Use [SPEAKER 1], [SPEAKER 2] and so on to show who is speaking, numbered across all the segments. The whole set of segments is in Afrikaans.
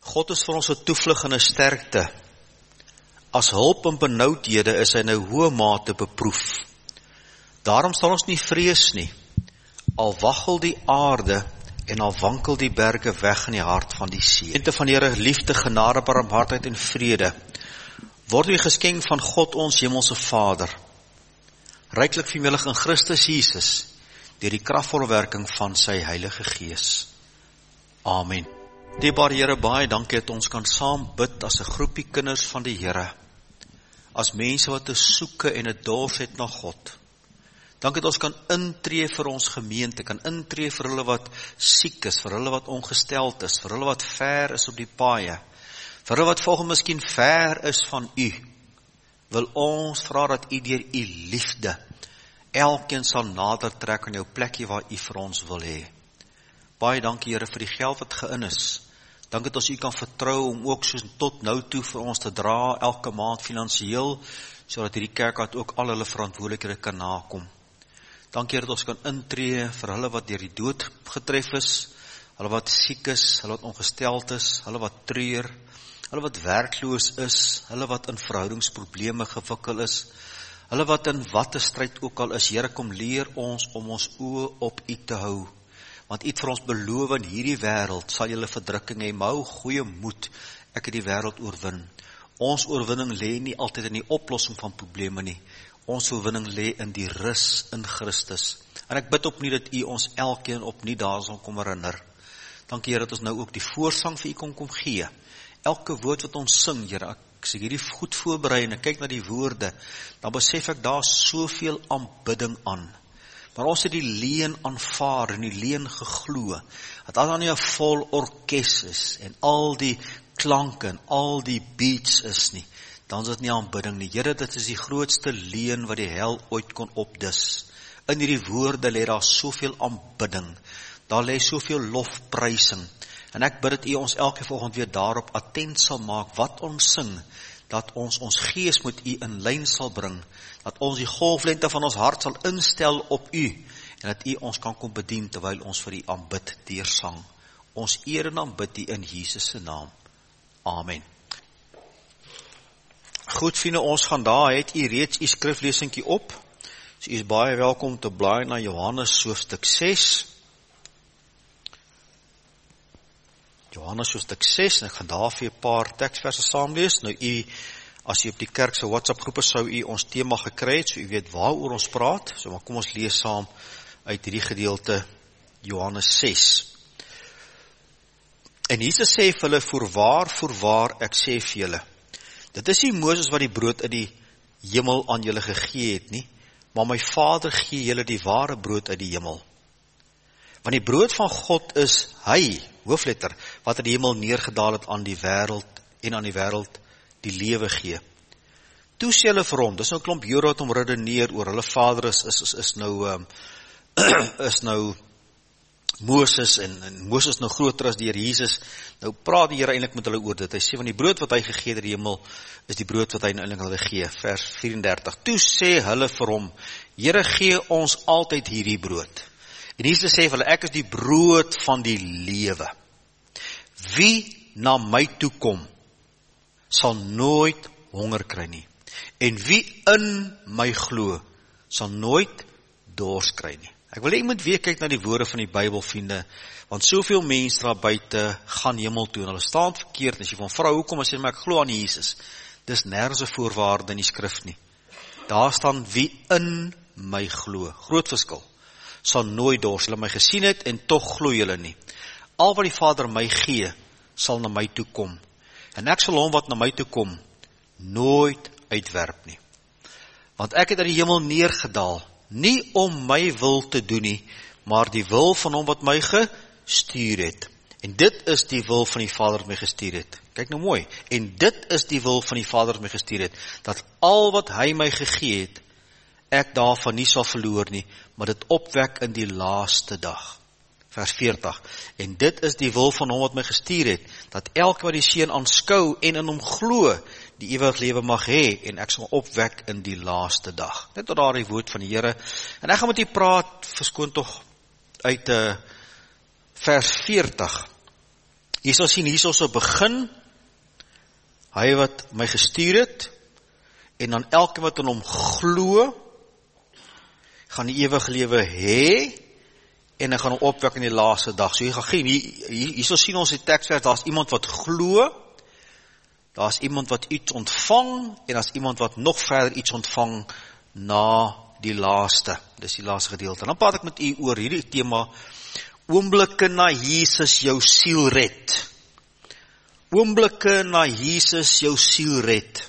[SPEAKER 1] God is vir ons 'n toevlug en 'n sterkte. As hulp in benoudhede is hy nou hoë mate beproef. Daarom sal ons nie vrees nie, al waggel die aarde en al wankel die berge weg in die hart van die see. Gemeente van die Here, liefde, genade, barmhartigheid en vrede, word u geskenk van God ons hemelse Vader, ryklik vermelig in Christus Jesus, deur die kragvolle werking van sy Heilige Gees. Amen. Dierbare Here, baie dankie dat ons kan saam bid as 'n groepie kinders van die Here, as mense wat 'n soeke en 'n dors het na God. Dankie dat ons kan intree vir ons gemeente, kan intree vir hulle wat siek is, vir hulle wat ongesteld is, vir hulle wat ver is op die paaie, vir hulle wat volgens miskien ver is van u. Wil ons vra dat u deur u liefde elkeen sal nader trek aan jou plekkie waar u vir ons wil hê. Baie dankie Here vir die geld wat geïn is. Dankie dat ons u kan vertrou om ook soos tot nou toe vir ons te dra elke maand finansiëel, sodat hierdie kerk ook al hulle verantwoordelikhede kan nakom. Dankie Here dat ons kan intree vir hulle wat deur die dood getref is, hulle wat siek is, hulle wat ongesteld is, hulle wat treur, hulle wat werkloos is, hulle wat in verhoudingsprobleme gewikkel is, hulle wat in watte stryd ook al is. Here, kom leer ons om ons oë op u te hou, want u het vir ons beloof in hierdie wêreld sal julle verdrukking hê, maar hou goeie moed, ek het die wêreld oorwin. Ons oorwinning lê nie altyd in die oplossing van probleme nie, ons oorwinning lê in die rus in Christus. En ek bid opnuut dat u ons elkeen opnuut daar sal kom herinner. Dankie Here dat ons nou ook die voorsang vir u kom gee. Elke woord wat ons sing, Here, as ek hierdie goed voorberei en ek kyk na die woorde, dan besef ek daar soveel aanbidding aan. Maar ons het die leen aanvaar en die leen geglo, dat al dan nie 'n vol orkes is, en al die klanke en al die beats is nie, dan is dit nie aanbidding nie. Here, dit is die grootste leen wat die hel ooit kon opdis. In hierdie woorde lê daar soveel aanbidding, daar lê soveel lofprysing, en ek bid dat u ons elke volgende weer daarop attent sal maak, wat ons sing, dat ons gees met u in lyn sal bring, dat ons die golflengte van ons hart sal instel op u, en dat u ons kan kom bedien, terwyl ons vir u aanbid deur sang. Ons eer en aanbid u in Jesus se naam. Amen. Goed vriende, ons gaan daar, het u reeds u skriflesingkie op, so u is baie welkom te blaai na Johannes hoofstuk 6, Johannes hoofstuk 6, en ek gaan daar vir 'n paar teksverse saamlees. Nou as u op die kerk se WhatsApp groepe sou u ons tema gekry het, so u weet waaroor ons praat, so maar kom ons lees saam uit hierdie gedeelte, Johannes 6. En Jesus sê vir hulle, voorwaar, ek sê vir julle, dit is nie Moses wat die brood uit die hemel aan julle gegee het nie, maar my Vader gee julle die ware brood uit die hemel. Want die brood van God is hy, hoofletter, wat uit die hemel neergedaal het aan die wêreld, en aan die wêreld die lewe gee. Toe sê hulle vir hom, dis nou 'n klomp Jode wat hom redeneer oor, hulle vader is nou Moses, en Moses nou groter as die Here Jesus. Nou praat die Here eintlik met hulle oor dit. Hy sê van die brood wat hy gegee het uit die hemel, is die brood wat hy nou eintlik hulle gee. Vers 34. Toe sê hulle vir hom, Here, gee ons altyd hierdie brood. En Jesus sê vir hulle, ek is die brood van die lewe. Wie na my toe kom, sal nooit honger kry nie. En wie in my glo, sal nooit dors kry nie. Ek wil hê jy moet weer kyk na die woorde van die Bybel, vriende, want soveel mense daar buite gaan hemel toe, en hulle staan verkeerd, en as jy van vrou, hoekom, as jy maar ek glo aan Jesus, dis nergens 'n voorwaarde in die skrif nie. Daar staan, wie in my glo, groot verskil, sal nooit dors. Hulle my gesien het, en tog glo julle nie. Al wat die Vader my gee, sal na my toe kom, en ek sal hom wat na my toe kom, nooit uitwerp nie. Want ek het uit die hemel neergedaal, nie om my wil te doen nie, maar die wil van hom wat my gestuur het. En dit is die wil van die Vader wat my gestuur het. Kyk nou mooi. En dit is die wil van die Vader wat my gestuur het, dat al wat hy my gegee het, ek daarvan nie sal verloor nie, maar dit opwek in die laaste dag. Vers 40. En dit is die wil van hom wat my gestuur het, dat elke wat die Seun aanskou en in hom glo, die ewige lewe mag hê, en ek sal opwek in die laaste dag. Net tot daar die woord van die Here. En ek gaan met u praat, verskoon tog, uit vers 40. Jy sal sien, hier is ons op begin, hy wat my gestuur het, en dan elke wat in hom glo, gaan die ewige lewe hê, en hy gaan hom opwek in die laaste dag. So jy gaan geen, hier sal sien ons die tekstvers, daar is iemand wat glo, daar is iemand wat iets ontvang, en daar is iemand wat nog verder iets ontvang, na die laaste, dis die laaste gedeelte. En dan praat ek met u oor hierdie thema, oomblikke na Jesus jou siel red. Oomblikke na Jesus jou siel red.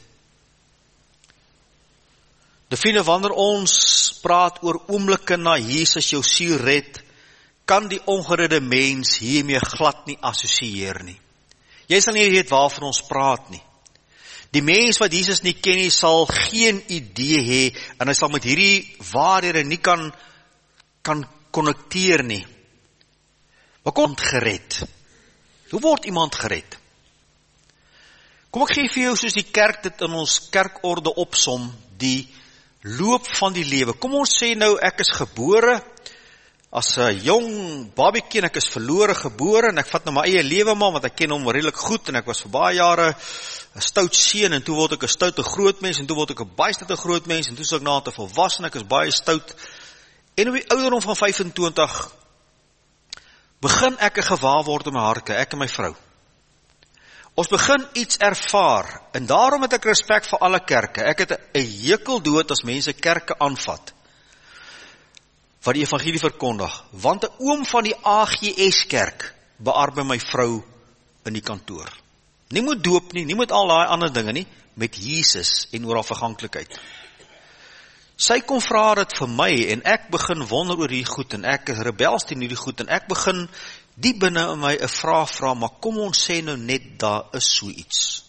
[SPEAKER 1] De vriende, wanneer ons praat oor oomblikke na Jesus jou siel red, kan die ongeredde mens hiermee glad nie assosieer nie. Jy sal nie weet waarvan ons praat nie. Die mens wat Jesus nie ken nie, sal geen idee hê, en hy sal met hierdie waarhede nie kan connecteer nie. Wat kom gered? Hoe word iemand gered? Kom ek gee vir jou soos die kerk dit in ons kerkorde opsom, die loop van die lewe. Kom ons sê nou, ek is gebore, as 'n jong babiekie, en ek is verlore gebore, en ek vat nou my eie lewe maar, want ek ken hom redelik goed, en ek was vir baie jare 'n stout seun, en toe word ek 'n stoute groot mens, en toe word ek 'n baie stoute groot mens, en toe is ek na te volwassen, ek is baie stout, en op die ouderdom van 25, begin ek 'n gewaar word in my harte, ek en my vrou. Ons begin iets ervaar, en daarom het ek respek vir alle kerke. Ek het 'n hekel dood as mense kerke aanvat, wat die evangelie verkondig, want 'n oom van die AGS kerk beaar my vrou in die kantoor. Nie moet doop nie moet al daai ander dinge nie, met Jesus en oor haar verganklikheid. Sy kom vra dit vir my, en ek begin wonder oor die goed, en ek is rebels teen die goed, en ek begin die binne in my 'n vraag vra, maar kom ons sê nou net, daar is so iets.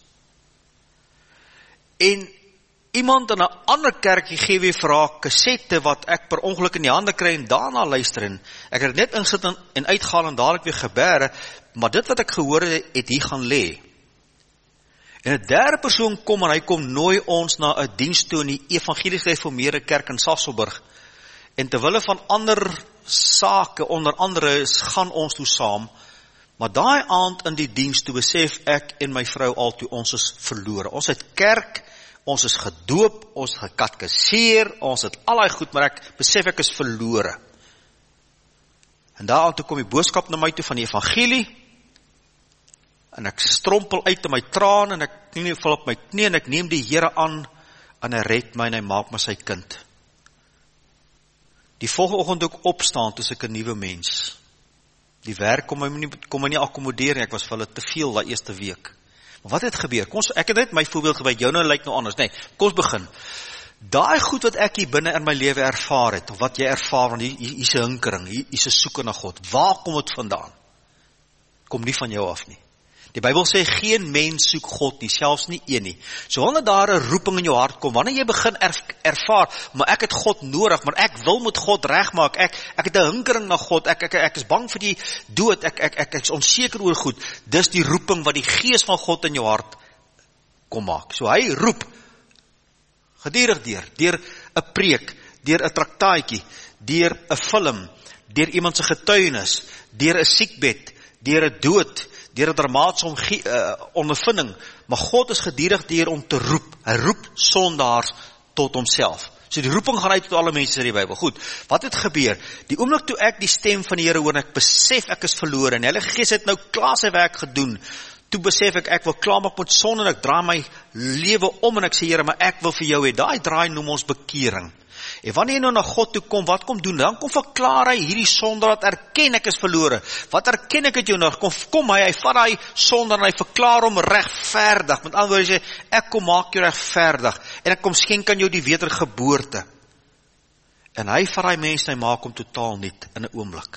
[SPEAKER 1] En iemand in 'n ander kerkie gee weer vir haar kassette, wat ek per ongeluk in die hande kry, en daarna luister, en ek het net ingesit en uitgehaal, en dadelik weer gebere, maar dit wat ek gehoor het hier gaan lê. En 'n derde persoon kom, en hy kom nooi ons na 'n diens toe in die Evangelis Gereformeerde Kerk in Sasolburg, en terwille van ander sake, onder andere, gaan ons toe saam, maar daai aand in die diens toe besef ek en my vrou al toe, ons is verlore. Ons het kerk, ons is gedoop, ons is gekatkeseer, ons het al die goed, maar ek besef ek is verlore. En daar toe kom die boodskap na my toe van die evangelie, en ek strompel uit in my traan, en ek val op my knie, en ek neem die Here aan, en hy red my, en hy maak my sy kind. Die volgende oggend toe ek opstaan, toe ek 'n nuwe mens. Die werk kon my nie akkommodeer, en ek was vir hulle te veel die eerste week. Maar wat het gebeur? Ek het net my voorbeeld gebruik, jou nou lyk nou anders. Nee, kom ons begin. Daai goed wat ek hier binne in my lewe ervaar het, of wat jy ervaar, want hier is 'n hinkering, hier is 'n soeke na God. Waar kom dit vandaan? Kom nie van jou af nie. Die Bybel sê, geen mens soek God nie, selfs nie een nie. So wanneer daar 'n roeping in jou hart kom, wanneer jy begin ervaar, maar ek het God nodig, maar ek wil met God regmaak, ek het 'n hinkering na God, ek is bang vir die dood, ek is onseker oor goed, dis die roeping wat die Gees van God in jou hart kom maak. So hy roep, gedurig deur 'n preek, deur 'n traktaatjie, deur 'n film, deur iemand se getuienis, deur 'n siekbed, deur 'n dood, deur 'n dramatische ondervinding, maar God is gedurig deur om te roep. Hy roep sondaars tot homself. So die roeping gaan uit tot alle mense in die Bybel. Goed, wat het gebeur? Die oomblik toe ek die stem van die Here hoor, en ek besef ek is verlore, en die Heilige Gees het nou klaar sy werk gedoen, toe besef ek wil klaarmaak met sonde, en ek draai my lewe om, en ek sê, Here, maar ek wil vir jou hê. Daai draai noem ons bekering. En wanneer jy nou na God toe kom, wat kom doen? Dan kom verklaar hy hierdie sondaar, wat erken ek is verlore. Wat erken ek het jou nog? Kom hy vat hy sondaar, en hy verklaar hom regverdig. Met ander woorde sê, ek kom maak jou regverdig, en ek kom skenk aan jou die wedergeboorte. En hy vat hy mense, hy maak hom totaal nuut in 'n oomblik.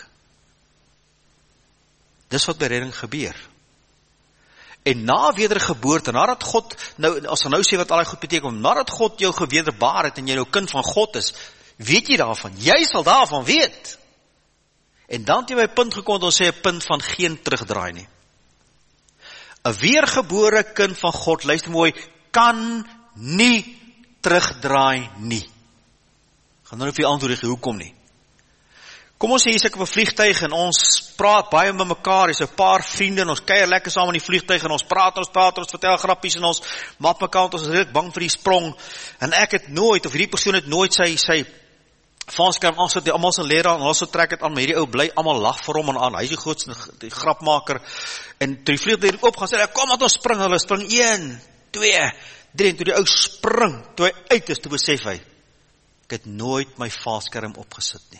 [SPEAKER 1] Dis wat by redding gebeur. En na wedergeboorte, nadat God, as hy nou sê wat al die goed beteken, nadat God jou gewederbaar het, en jy nou kind van God is, weet jy daarvan, jy sal daarvan weet. En dan het jy by 'n punt gekom, ons sê 'n punt van geen terugdraai nie. 'n weergebore kind van God, luister mooi, kan nie terugdraai nie. Gaan nou vir die antwoord gee, hoekom nie? Kom ons sê, hier is ek op 'n vliegtuig en ons praat baie met mekaar, hier's 'n paar vriende en ons kuier lekker saam in die vliegtuig en ons praat, ons vertel grappies en ons mat mekaar, ons is redelijk bang vir die sprong, en ek het nooit, of hierdie persoon het nooit sy vanskerm aansit, die almal se leraar, en ons so trek het aan, maar hierdie ou bly almal lag vir hom en aan, hy is die grootste die grapmaker, en toe die vliegtuig opgaan, sê hy, kom laat ons spring, hulle spring 1, 2, 3, en toe die ou spring, toe hy uit is, toe besef hy, ek het nooit my valskerm opgesit nie.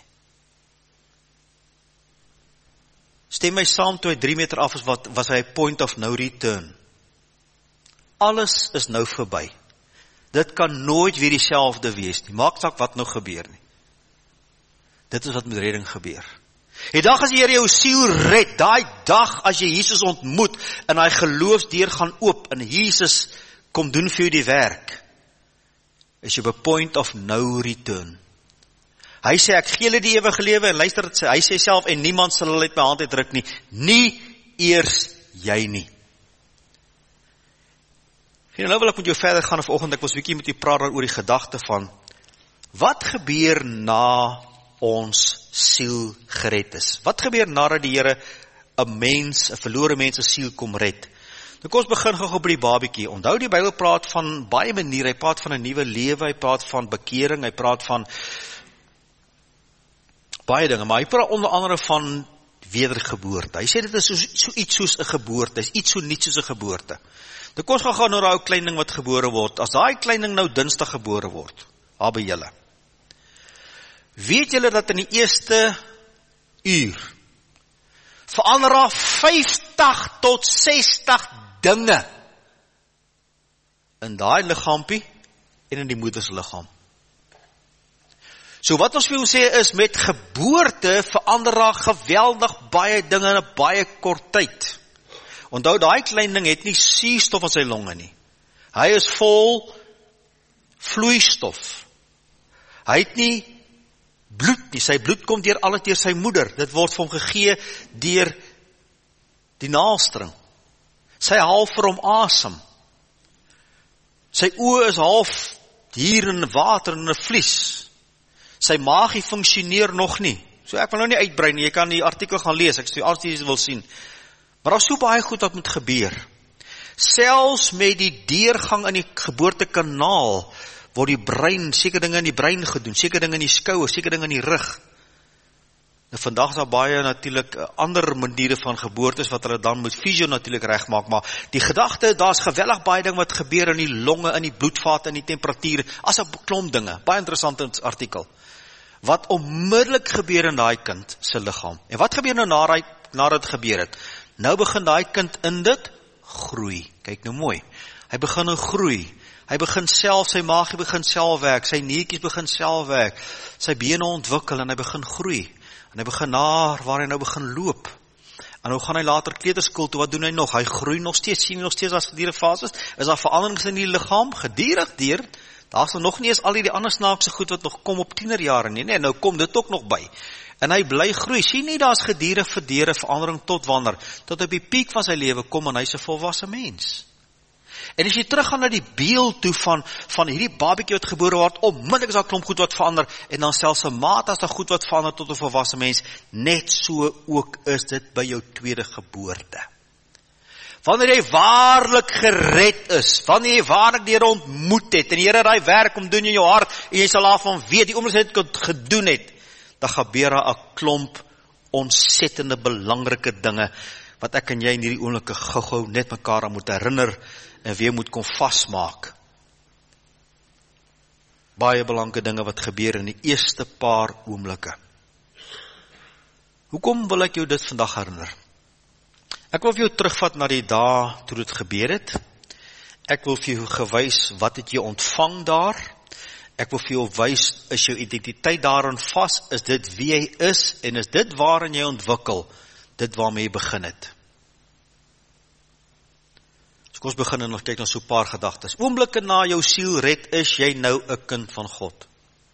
[SPEAKER 1] Stem my saam, toe hy 3 meter af is, was hy point of no return. Alles is nou verby. Dit kan nooit weer dieselfde wees nie, maak saak wat nou gebeur nie. Dit is wat met redding gebeur. Die dag as die Here jou siel red, daai dag as jy Jesus ontmoet, en hy geloofsdeur gaan oop, en Jesus kom doen vir jou die werk, is jy op 'n point of no return. Hy sê, ek gee julle die ewige lewe, en luister, hy sê self, en niemand sal hulle uit my hand uitruk nie, nie eers jy nie. En nou wil ek met jou verder gaan, vanoggend ek was 'n bietjie met jou praat oor die gedagte van, wat gebeur na ons siel gered is? Wat gebeur nadat die Here 'n verlore mens se siel kom red? Nou kom ons begin gou by die babietjie. Onthou, die Bybel praat van baie maniere, hy praat van 'n nuwe lewe, hy praat van bekering, hy praat van baie dinge, maar hy praat onder andere van wedergeboorte. Hy sê dit is so iets soos 'n geboorte, dit is iets so niets soos 'n geboorte. Nou kom ons gaan nou daai klein ding wat gebore word. As daai klein ding nou Dinsdag gebore word, daar by julle. Weet julle dat in die eerste uur verander daar 50 tot 60 dinge in daai liggaampie en in die moeder se liggaam. So wat ons wil sê is, met geboorte verander daar geweldig baie dinge in 'n baie kort tyd. Onthou, daai klein ding het nie suurstof in sy longe nie. Hy is vol vloeistof. Hy het nie bloed nie. Sy bloed kom alles deur sy moeder. Dit word vir hom gegee deur die naelstring. Sy haal vir hom asem. Sy oë is half hier in water en 'n vlies. Sy maagie funksioneer nog nie. So ek wil nou nie uitbrei nie, jy kan die artikel gaan lees, ek as jy wil sien. Maar daar is so baie goed wat moet gebeur. Selfs met die deurgang in die geboortekanaal, word die brein, seker dinge in die brein gedoen, seker dinge in die skouer, seker dinge in die rug. Nou vandag is daar baie natuurlik ander maniere van geboortes, wat hulle dan moet fisio natuurlik regmaak, maar die gedagte, daar is geweldig baie ding wat gebeur in die longe, in die bloedvate, in die temperatuur, as 'n klomp dinge, baie interessante artikel. Wat onmiddellik gebeur in daai kind se liggaam. En wat gebeur nou nadat dit gebeur het? Nou begin daai kind in dit groei. Kyk nou mooi. Hy begin nou groei. Hy begin self, sy maagie begin self werk, sy niertjies begin self werk, sy bene ontwikkel en hy begin groei. En hy begin waar hy nou begin loop. En nou gaan hy later kleuterskool toe, wat doen hy nog? Hy groei nog steeds, sien nog steeds as gedurende fases. Is daar veranderings in die liggaam? Gedurig deur. Daar is nog nie eens al die ander snaakse goed wat nog kom op tienerjare nie. Nee, nou kom dit ook nog by. En hy bly groei. Sien nie, daar is gedurig verandering tot wanneer, tot op die piek van sy lewe kom en hy is 'n volwasse mens. En as jy teruggaan na die beeld toe van hierdie babietjie wat gebore word, onmiddellik is daar 'n klomp goed wat verander, en dan selfs 'n mate as daar goed wat verander tot 'n volwasse mens, net so ook is dit by jou tweede geboorte. Wanneer jy waarlik gered is, wanneer jy waarlik die Here ontmoet het, en die Here daai werk kom doen in jou hart, en jy sal daarvan weet, die oomblik jy dit gedoen het, dan gebeur daar 'n klomp ontsettende belangrike dinge, wat ek en jy in hierdie oomblikke gou-gou net mekaar aan moet herinner, en weer moet kom vasmaak. Baie belangrike dinge wat gebeur in die eerste paar oomblikke. Hoekom wil ek jou dit vandag herinner? Ek wil vir jou terugvat na die dae toe dit gebeur het. Ek wil vir jou gewys, wat het jy ontvang daar? Ek wil vir jou wys, is jou identiteit daarin vas? Is dit wie jy is? En is dit waarin jy ontwikkel? Dit waarmee jy begin het? So kom ons begin en ons kyk na so 'n paar gedagtes. Oomblikke na jou siel red, is jy nou 'n kind van God.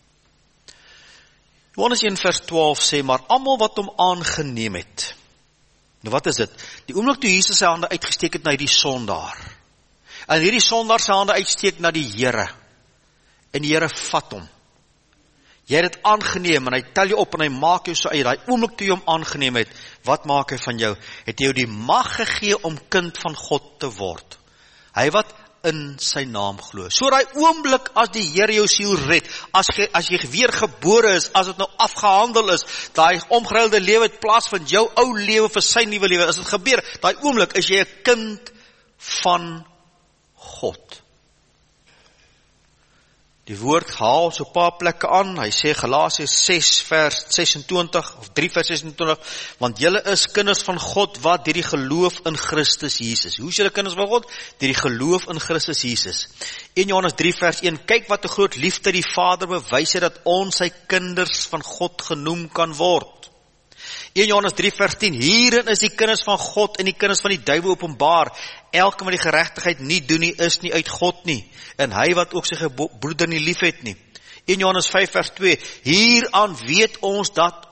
[SPEAKER 1] Johannes 1 vers 12 sê, maar almal wat hom aangeneem het. Nou wat is dit? Die oomblik toe Jesus sy hande uitgesteek het na die sondaar. En hierdie sondaar sy hande uitsteek na die Here. En die Here vat hom. Jy het dit aangeneem en hy tel jou op en hy maak jou so uit. Daai oomblik toe jy hom aangeneem het, wat maak hy van jou? Het hy jou die mag gegee om kind van God te word. Hy wat in sy naam glo. So daai oomblik as die Here jou siel red, as jy weer gebore is, as dit nou afgehandel is, daai omgeruilde lewe het plaas van jou ou lewe vir sy nuwe lewe, as dit gebeur, daai oomblik is jy 'n kind van God. Die woord haal so 'n paar plekke aan. Hy sê Galasiërs 6 vers 26 of 3 vers 26, want julle is kinders van God wat deur die geloof in Christus Jesus. Hoe is julle kinders van God? Deur die geloof in Christus Jesus. 1 Johannes 3 vers 1, kyk wat 'n groot liefde die Vader bewys het dat ons sy kinders van God genoem kan word. 1 Johannes 3 vers 10, hierin is die kinders van God en die kinders van die duiwel openbaar. Elke wat die geregtigheid nie doen nie, is nie uit God nie. En hy wat ook sy broeder nie lief het nie. 1 Johannes 5 vers 2, hieraan weet ons dat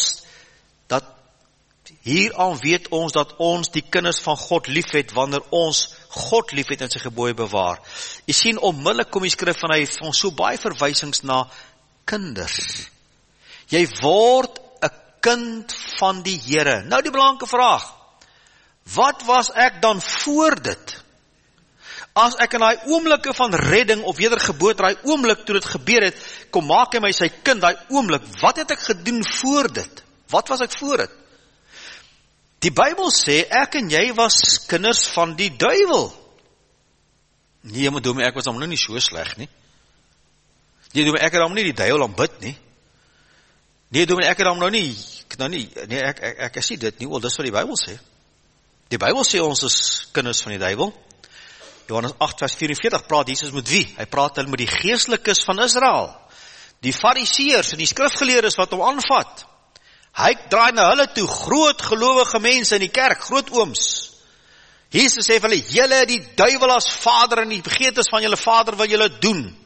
[SPEAKER 1] ons die kinders van God lief het, wanneer ons God lief het en sy gebooie bewaar. Jy sien, onmiddellik kom die skrif van hy van so baie verwysings na kinders. Jy word 'n kind van die Here. Nou die belangrike vraag, wat was ek dan voor dit? As ek in daai oomblikke van redding of wedergeboorte, daai oomblik toe dit gebeur het, kom maak hy my sy kind, daai oomblik, wat het ek gedoen voor dit? Wat was ek voor dit? Die Bybel sê, ek en jy was kinders van die duiwel. Nee, maar dominee, ek was dan nou nie so sleg nie. Nee, dominee, ek het dan nie die duiwel aanbid nie. Nee, dominee, ek het dan nou nie, nee, ek sê dit nie, wel, dis wat die Bybel sê. Die Bybel sê ons is kinders van die duiwel. Johannes 8 vers 44 praat Jesus met wie? Hy praat met die geestelikes van Israel. Die fariseërs en die skrifgeleerdes wat hom aanvat. Hy draai na hulle toe, groot gelowige mense in die kerk, groot ooms. Jesus sê vir hulle, julle het die duiwel as vader en die begeertes van julle vader wil julle doen.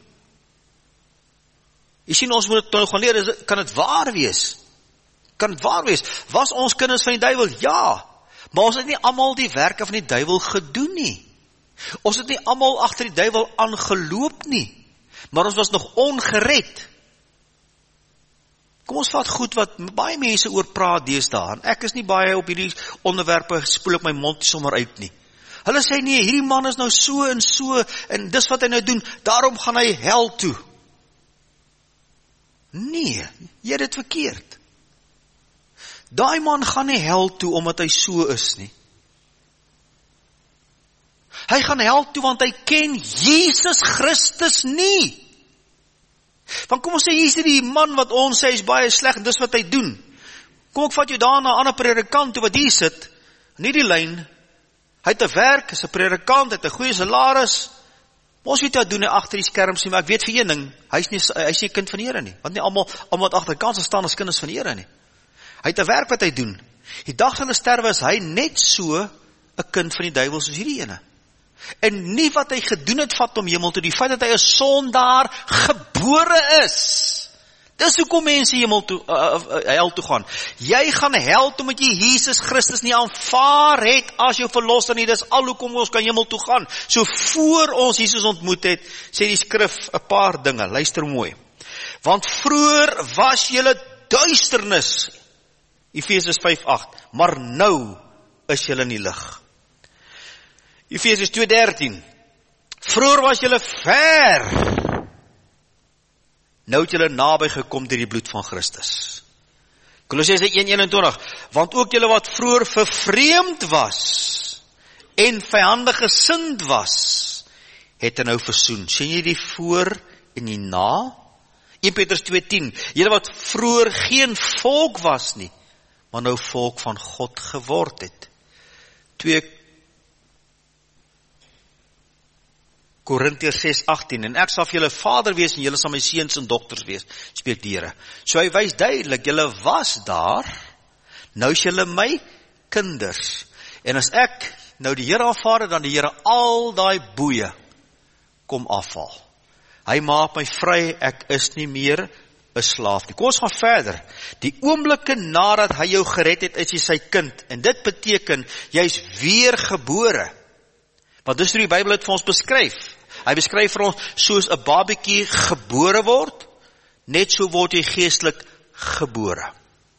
[SPEAKER 1] Jy sien, ons moet dit nou gaan leer, kan dit waar wees? Kan dit waar wees? Was ons kinders van die duiwel? Ja. Maar ons het nie almal die werke van die duiwel gedoen nie. Ons het nie almal agter die duiwel aangeloop nie. Maar ons was nog ongered. Kom ons vat goed wat baie mense oor praat deesdae. En ek is nie baie op hierdie onderwerpe, spoel op my mond sommer uit nie. Hulle sê nee, hierdie man is nou so en dis wat hy nou doen, daarom gaan hy hel toe. Nee, jy het dit verkeerd. Daai man gaan nie hel toe omdat hy so is nie. Hy gaan hel toe want hy ken Jesus Christus nie. Want kom ons sê, hier is die man wat ons sê is baie sleg en dis wat hy doen. Kom ek vat jou daar na 'n ander predikant toe wat hier sit, nie die lyn. Hy het 'n werk, is 'n predikant, het 'n goeie salaris. Ons weet wat doen hy agter die skerms nie, maar ek weet vir een ding, hy is nie 'n kind van die Here nie. Want nie almal wat agter die kans staan as kinders van die Here nie. Hy het 'n werk wat hy doen. Die dag van 'n sterwe is hy net so 'n kind van die duiwel soos hierdie ene. En nie wat hy gedoen het vat om hemel toe, die feit dat hy 'n sondaar gebore is. Dis hoekom mense hemel toe, hel toe gaan. Jy gaan hel toe met jy Jesus Christus nie aanvaar het as jou verlosser nie. Dis al hoekom ons kan hemel toe gaan. So voor ons Jesus ontmoet het, sê die skrif 'n paar dinge. Luister mooi. Want vroeër was julle duisternis, Efesiërs 5:8, maar nou is julle in die lig. Efesiërs 2:13, vroeër was julle ver, nou het julle naby gekom deur die bloed van Christus. Kolossense 1:21, want ook julle wat vroeër vervreemd was en vyandig gesind was, het hy nou versoen. Sien jy die voor en die na? 1 Petrus 2:10, julle wat vroeër geen volk was nie, maar nou volk van God geword het. 2 Korintiërs 6:18, en ek sal vir julle vader wees en julle sal my seuns en dogters wees, spreek die Here. So hy wys duidelik, julle was daar, nou is julle my kinders. En as ek nou die Here aanvaar het, dan die Here al daai boeye kom afval. Hy maak my vry, ek is nie meer 'n slaaf nie. Kom ons gaan verder. Die oomblikke nadat hy jou gered het, is jy sy kind. En dit beteken, jy is weergebore. Want dis hoe die Bybel het vir ons beskryf. Hy beskryf vir ons soos 'n babatjie gebore word, net so word jy geestelik gebore.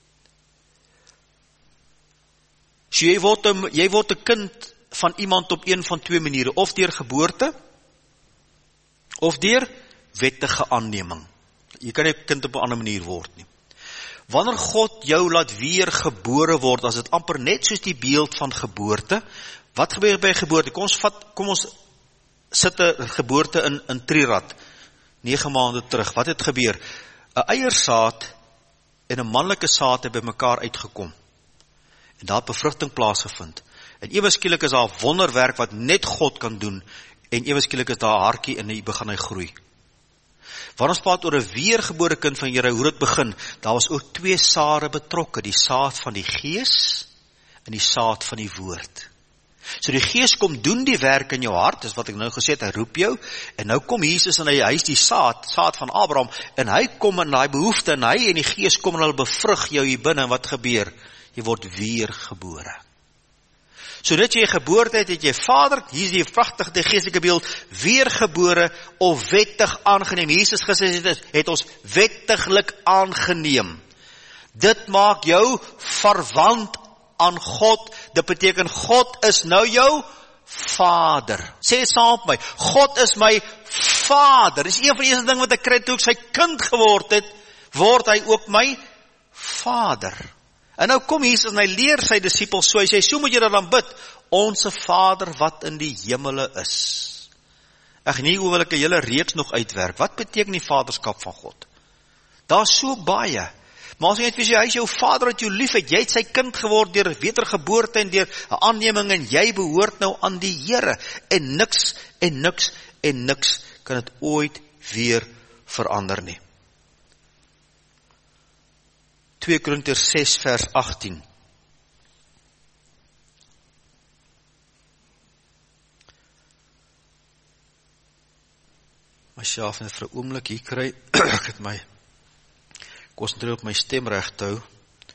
[SPEAKER 1] So jy word 'n kind van iemand op een van twee maniere, of deur geboorte, of deur wettige aanneming. Jy kan nie 'n kind op 'n ander manier word nie. Wanneer God jou laat weer gebore word, as dit amper net soos die beeld van geboorte, wat gebeur by geboorte? Kom ons sit 'n geboorte in Trirad, 9 maande terug. Wat het gebeur? 'n Eiersaad en 'n manlike saad het by mekaar uitgekom. En daar het bevrugting plaasgevind. En ewe skielik is daar 'n wonderwerk wat net God kan doen, en ewe skielik is daar 'n hartjie en hy begin groei. Wanneer ons praat oor 'n weergebore kind van Here, hoe dit begin, daar was ook 2 sade betrokke, die saad van die Gees en die saad van die woord. So die Gees kom doen die werk in jou hart, dis wat ek nou gesê het, hy roep jou, en nou kom Jesus en hy is die saad van Abraham, en hy kom in daai behoefte, en hy en die Gees kom en hulle bevrug jou hier binne, en wat gebeur? Jy word weergebore. So net jy geboorte het jy vader, hier is die pragtige geestelike beeld, weergebore of wettig aangeneem. Jesus gesê het ons wettiglik aangeneem. Dit maak jou verwant aan God. Dit beteken God is nou jou Vader. Sê saam met my, God is my Vader. Dis een van die eerste ding wat ek kry toe ek sy kind geword het, word hy ook my Vader. En nou kom Jesus en hy leer sy disippels so, hy sê, so moet jy dan bid, Onse Vader wat in die hemele is. Ek nie hoe wil ek 'n hele reeks nog uitwerk, wat beteken die vaderskap van God? Daar is so baie, maar as jy net weet, hy is jou Vader wat jou lief het, jy het sy kind geword deur wedergeboorte en deur 'n aanneming, en jy behoort nou aan die Here, en niks kan dit ooit weer verander nie. 2 Korintiërs 6 vers 18. Myself net vir 'n oomblik hier kry, ek het my konsentreer op my stem reg te hou.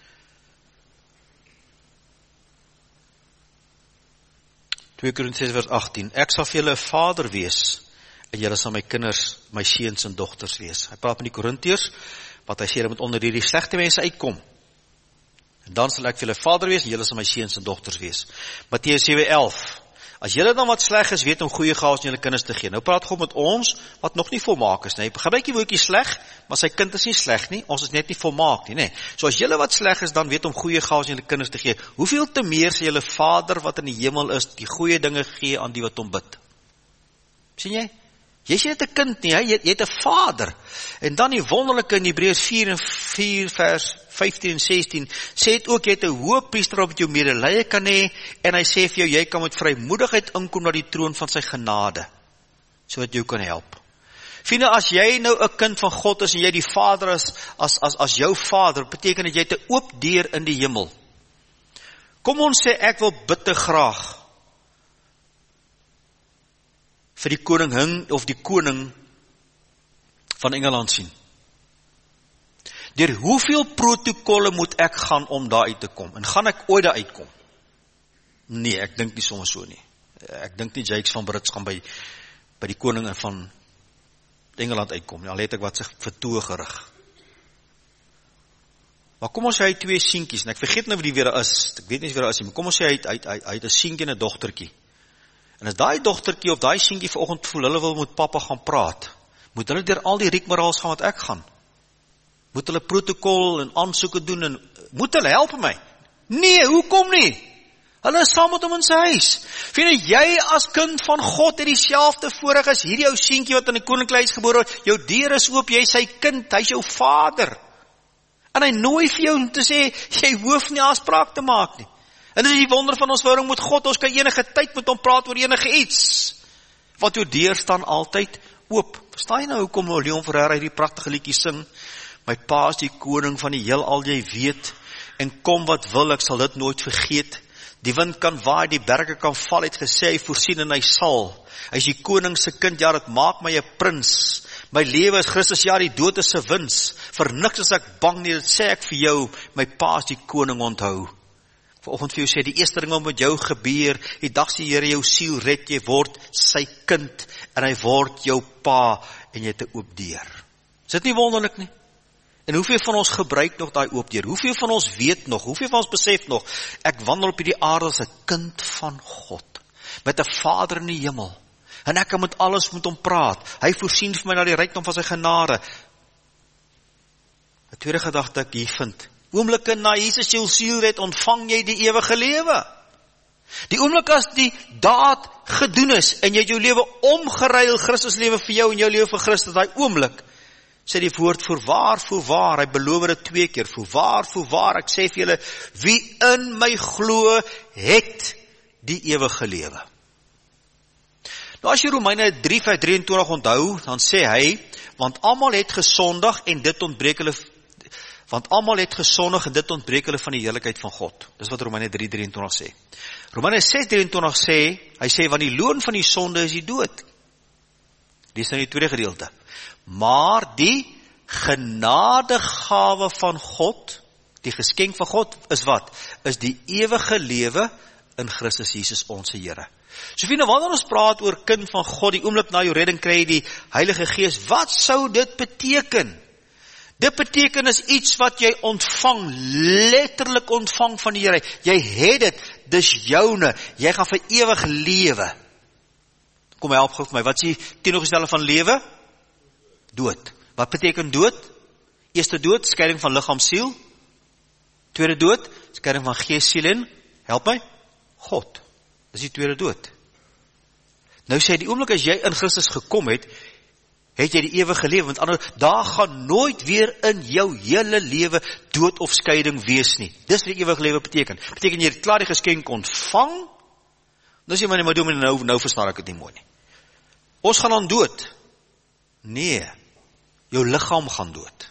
[SPEAKER 1] 2 Korintiërs 6 vers 18. Ek sal vir julle 'n vader wees, en julle sal my kinders, my seuns en dogters wees. Hy praat met die Korintiërs, wat hy sê, hulle moet onder hierdie slegte mense uitkom. En dan sal ek vir julle vader wees, en julle sal my seuns en dogters wees. Matteus 7:11. As julle dan wat sleg is, weet om goeie gawes aan julle kinders te gee. Nou praat God met ons, wat nog nie volmaak is nie. Hy gebruik die woordjie sleg, maar sy kind is nie sleg nie, ons is net nie volmaak nie, nee. So as julle wat sleg is, dan weet om goeie gawes aan julle kinders te gee. Hoeveel te meer sal julle Vader wat in die hemel is, die goeie dinge gee aan die wat hom bid? Sien jy? Jy is net 'n kind nie, jy het 'n Vader. En dan die wonderlike in Hebreërs 4 vers 15 en 16, sê het ook, jy het 'n hoëpriester wat jou medelee kan hê, en hy sê vir jou, jy kan met vrymoedigheid inkom na die troon van sy genade, sodat jou kan help. Vriende, as jy nou 'n kind van God is, en jy die Vader is, as jou Vader, beteken dat jy het 'n oop deur in die hemel. Kom ons sê, ek wil bitter graag vir die koning of die koning van Engeland sien. Deur hoeveel protokolle moet ek gaan om daar uit te kom? En gaan ek ooit daar uitkom? Nee, ek dink nie soms so nie. Ek dink nie Jakes van Brits gaan by die koning van Engeland uitkom nie. Al het ek wat sig vertoe gerig. Maar kom ons sê hy 2 seentjies, en ek vergeet nou wie die weer is. Ek weet nie wie daar is nie, maar kom ons sê hy het 'n seentjie en 'n dogtertjie. En as daai dogtertjie of daai seentjie vanoggend voel, hulle wil met pappa gaan praat, moet hulle deur al die rigmaraals gaan wat ek gaan? Moet hulle protokol en aansoeke doen, en moet hulle help my? Nee, hoekom nie? Hulle is saam met hom in sy huis. Vind jy as kind van God het dieselfde voorreg as hierdie ou seentjie wat in 'n koninkryk gebore word, jou deur is oop, jy is sy kind, hy is jou Vader. En hy nooi vir jou om te sê, jy hoef nie aanspraak te maak nie. En dit is die wonder van ons verhouding met God, ons kan enige tyd met hom praat oor enige iets, want jou deur staan altyd oop. Verstaan jy nou hoekom Leon Ferreira hierdie pragtige liedjie sing? My pa is die koning van die heelal, jy weet, en kom wat wil, ek sal dit nooit vergeet. Die wind kan waai, die berge kan val, het gesê, hy voorsien en hy sal. Hy is die koning se kind, ja, dit maak my 'n prins. My lewe is Christus, ja, die dood is 'n wins. Vir niks is ek bang nie, dit sê ek vir jou, my pa is die koning, onthou. Vanoggend vir jou sê, die eerste ding wat met jou gebeur, die dag die Here jou siel red, jy word sy kind, en hy word jou pa, en jy het 'n oop deur. Is dit nie wonderlik nie? En hoeveel van ons gebruik nog daai oop deur? Hoeveel van ons weet nog? Hoeveel van ons besef nog? Ek wandel op hierdie aarde as 'n kind van God, met 'n Vader in die hemel. En ek kan met alles met hom praat. Hy voorsien vir my na die rykdom van sy genade. 'n Tweede gedagte ek hier vind. Oomblikke na Jesus jou siel red, ontvang jy die ewige lewe. Die oomblik as die daad gedoen is en jy het jou lewe omgeruil, Christus lewe vir jou en jou lewe vir Christus, daai oomblik sê die woord voorwaar, hy beloof dit 2 keer, voorwaar, ek sê vir julle, wie in my glo, het die ewige lewe. Nou as jy Romeine 3 vers 23 onthou, dan sê hy, want almal het gesondig en dit ontbreek hulle van die heerlikheid van God. Dis wat Romeine 3:23 sê. Romeine 6:23 sê, hy sê, want die loon van die sonde is die dood. Dis nou die tweede gedeelte. Maar die genadegawe van God, die geskenk van God, is wat? Is die ewige lewe in Christus Jesus onze Here. So vriende, wanneer ons praat oor kind van God, die oomblik na jou redding kry jy die Heilige Gees, wat sou dit beteken? Dit beteken is iets wat jy ontvang, letterlik ontvang van die Here. Jy het dit, dis joune, jy gaan vir ewig lewe. Kom my help gou vir my, wat is die teenoorgestelde van lewe? Dood. Wat beteken dood? Eerste dood, skeiding van liggaam, siel. Tweede dood, skeiding van gees, siel en, help my, God. Dis die tweede dood. Nou sê die oomblik as jy in Christus gekom het jy die ewige lewe, want anders, daar gaan nooit weer in jou hele lewe dood of skeiding wees nie. Dis wat die ewige lewe beteken. Beteken jy het klaar die geskenk ontvang, nou sê my nie, maar doen my nou verstaan ek het nie mooi nie. Ons gaan dan dood. Nee, jou liggaam gaan dood.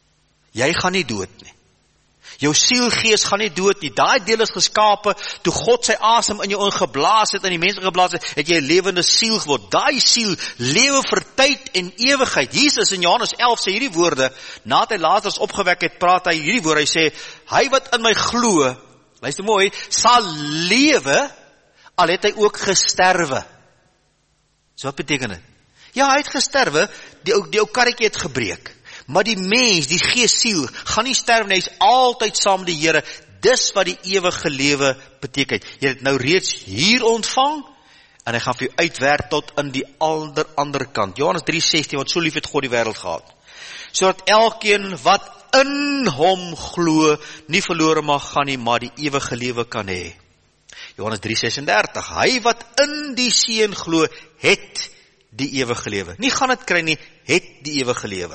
[SPEAKER 1] Jy gaan nie dood nie. Jou sielgees gaan nie dood nie. Daai deel is geskape, toe God sy asem in jou ingeblaas het, in die mense geblaas het jy 'n lewende siel geword. Daai siel lewe vir tyd en ewigheid. Jesus in Johannes 11 sê hierdie woorde, nadat hy Lazarus opgewek het, praat hy hierdie woorde, hy sê, hy wat in my glo, luister mooi, sal lewe, al het hy ook gesterwe. So wat beteken dit? Ja, hy het gesterwe, die ou karretjie het gebreek. Maar die mens, die gees siel, gaan nie sterwe nie, hy is altyd saam met die Here. Dis wat die ewige lewe beteken. Jy het nou reeds hier ontvang, en hy gaan vir jou uitwerk tot in die ander kant. Johannes 3:16, want so lief het God die wêreld gehad. Sodat elkeen wat in hom glo, nie verlore mag gaan nie, maar die ewige lewe kan hê. Johannes 3:36, hy wat in die Seun glo, het die ewige lewe. Nie gaan dit kry nie, het die ewige lewe.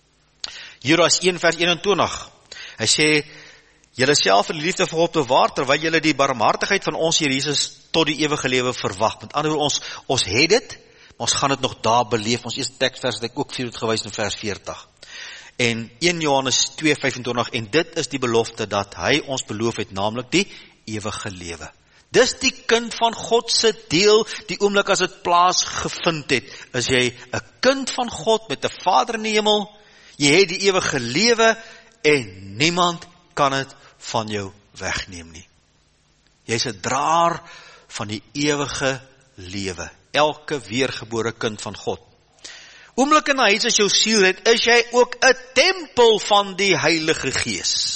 [SPEAKER 1] Judas 1 vers 21, hy sê, julle self in die liefde van God bewaar, terwyl julle die barmhartigheid van ons Here Jesus tot die ewige lewe verwag. Met ander woorde, ons het dit, maar ons gaan dit nog daar beleef. Ons eerste tekstvers het ek ook vir het gewys in vers 40. En 1 Johannes 2:25, en dit is die belofte dat hy ons beloof het, naamlik die ewige lewe. Dis die kind van God se deel, die oomblik as dit plaasgevind het, is jy 'n kind van God met 'n Vader in die hemel. Jy het die ewige lewe en niemand kan dit van jou wegneem nie. Jy is 'n draer van die ewige lewe. Elke weergebore kind van God. Oomblik na Jesus jou siel het, is jy ook 'n tempel van die Heilige Gees.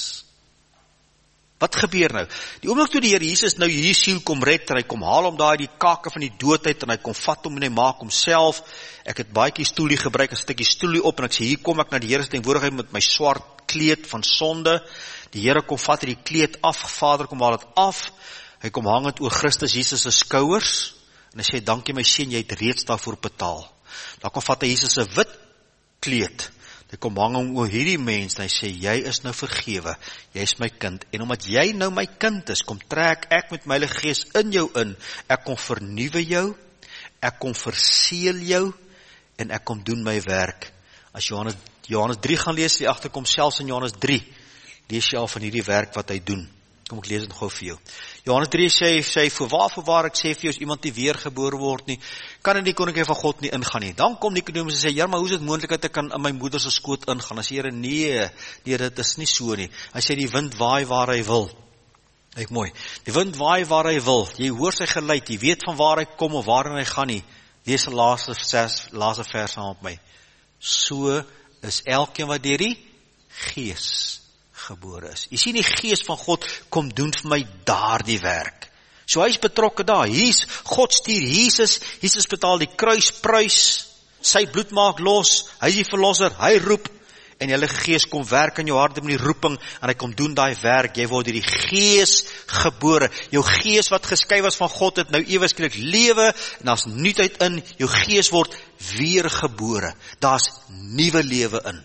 [SPEAKER 1] Wat gebeur nou? Die oomblik toe die Here Jesus nou hierdie siel kom red, en hy kom haal hom daar die kake van die doodheid, en hy kom vat hom en hy maak homself. Ek het baie keer stoelie gebruik, 'n stukkie stoelie op, en ek sê, hier kom ek na die Here se teenwoordigheid met my swart kleed van sonde. Die Here kom vat hierdie kleed af, Vader kom haal dit af, hy kom hang het oor Christus Jesus se skouers, en hy sê, dankie my seun, jy het reeds daarvoor betaal. Dan kom vat hy Jesus se wit kleed, hy kom hang hom oor hierdie mens, en hy sê, jy is nou vergewe, jy is my kind, en omdat jy nou my kind is, kom trek ek met my Heilige Gees in jou in, ek kom vernuwe jou, ek kom verseël jou, en ek kom doen my werk. As Johannes 3 gaan lees, die agterkom selfs in Johannes 3, lees jy al van hierdie werk wat hy doen. Kom ek lees dit gou vir jou. Johannes 3 sê, voorwaar ek sê vir jou, as iemand nie weergebore word nie, kan in die koninkryk van God nie ingaan nie. Dan kom Nikodemus en sê, ja, maar hoe is dit moontlik dat ek kan in my moeder se skoot ingaan? As Here, nee, dit is nie so nie. Hy sê, die wind waai waar hy wil. Kyk mooi, die wind waai waar hy wil. Jy hoor sy geluid, jy weet van waar hy kom of waarheen hy gaan nie. Lees die laaste vers saam met my. So is elkeen wat deur die Gees gebore is. Jy sien, die Gees van God kom doen vir my daardie werk. So hy is betrokke daar. God stuur Jesus betaal die kruisprys, sy bloed maak los, hy is die verlosser, hy roep, en die Heilige Gees kom werk in jou hart met die roeping, en hy kom doen daai werk, jy word deur die Gees gebore. Jou gees wat geskei was van God, het nou ewesklik lewe, en daar's nuutheid in, jou gees word weergebore. Daar's nuwe lewe in.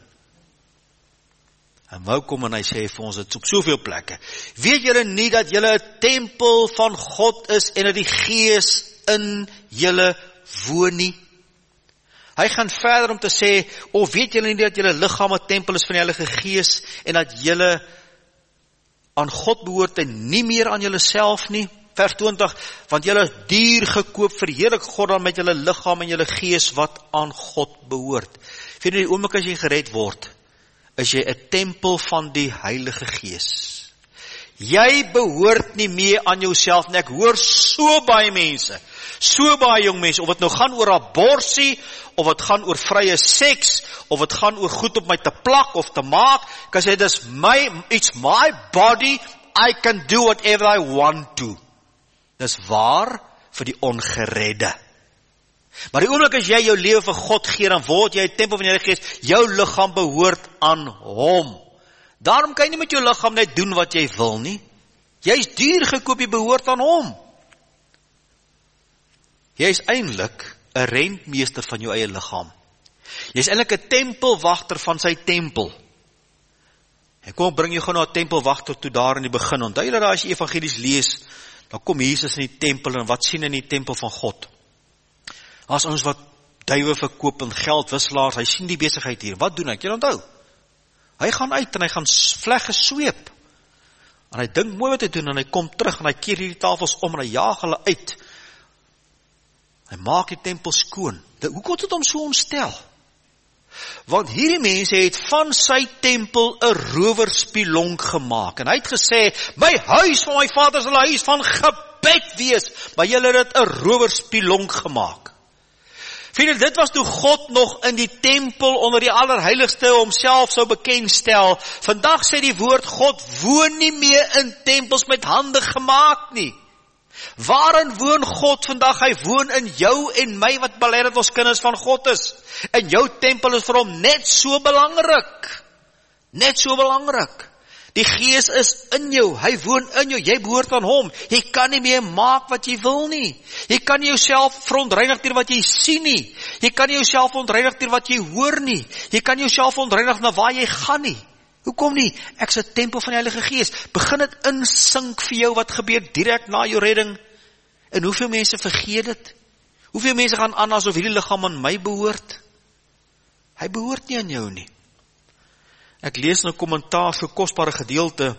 [SPEAKER 1] En wou kom en hy sê vir ons dit op soveel plekke. Weet julle nie dat julle 'n tempel van God is en dat die Gees in julle woon nie? Hy gaan verder om te sê, weet julle nie dat julle liggaam 'n tempel is van die Heilige Gees en dat julle aan God behoort en nie meer aan julle self nie? Vers 20, want julle is duur gekoop, verheerlik God dan met julle liggaam en julle gees wat aan God behoort. Vind jy die oomblik as jy gered word, is jy 'n tempel van die Heilige Gees. Jy behoort nie meer aan jouself nie. Ek hoor so baie mense, so baie jong mense, of het nou gaan oor aborsie, of het gaan oor vrye seks, of het gaan oor goed op my te plak of te maak, kan sê, it's my body, I can do whatever I want to. Dis waar vir die ongeredde. Maar die oomblik as jy jou lewe vir God gee, dan word jy 'n tempel van die Heilige Gees, jou liggaam behoort aan hom. Daarom kan jy nie met jou liggaam net doen wat jy wil nie. Jy is duur gekoop, jy behoort aan hom. Jy is eintlik 'n rentmeester van jou eie liggaam. Jy is eintlik 'n tempelwagter van sy tempel. En kom, bring jou gou na 'n tempelwagter toe daar in die begin. Onthou julle daar as jy evangelies lees, dan kom Jesus in die tempel en wat sien in die tempel van God? As ons wat duiwe verkoop en geldwisselaars, hy sien die besigheid hier. Wat doen hy? Jy onthou? Hy gaan uit en hy gaan vlegge sweep. En hy dink mooi wat hy doen en hy kom terug en hy keer hierdie tafels om en hy jaag hulle uit. Hy maak die tempel skoon. Hoe kon dit hom so ontstel? Want hierdie mense het van sy tempel 'n rowerspilonk gemaak. En hy het gesê, my huis van my vader sal 'n huis van gebed wees. Maar julle het dit 'n rowerspilonk gemaak. Vriende, dit was toe God nog in die tempel onder die allerheiligste homself sou bekendstel. Vandag sê die woord, God woon nie meer in tempels met hande gemaak nie. Waarin woon God vandag? Hy woon in jou en my wat bely dat ons kinders van God is. En jou tempel is vir hom net so belangrik. Net so belangrik. Die Gees is in jou, hy woon in jou, jy behoort aan hom. Jy kan nie meer maak wat jy wil nie. Jy kan nie jouself verontreinig deur wat jy sien nie. Jy kan nie jouself verontreinig deur wat jy hoor nie. Jy kan nie jouself verontreinig na waar jy gaan nie. Hoekom nie? Ek is 'n tempel van die Heilige Gees. Begin dit insink vir jou wat gebeur direk na jou redding. En hoeveel mense vergeet dit? Hoeveel mense gaan aan asof hierdie liggaam aan my behoort? Hy behoort nie aan jou nie. Ek lees 'n kommentaar, so kosbare gedeelte,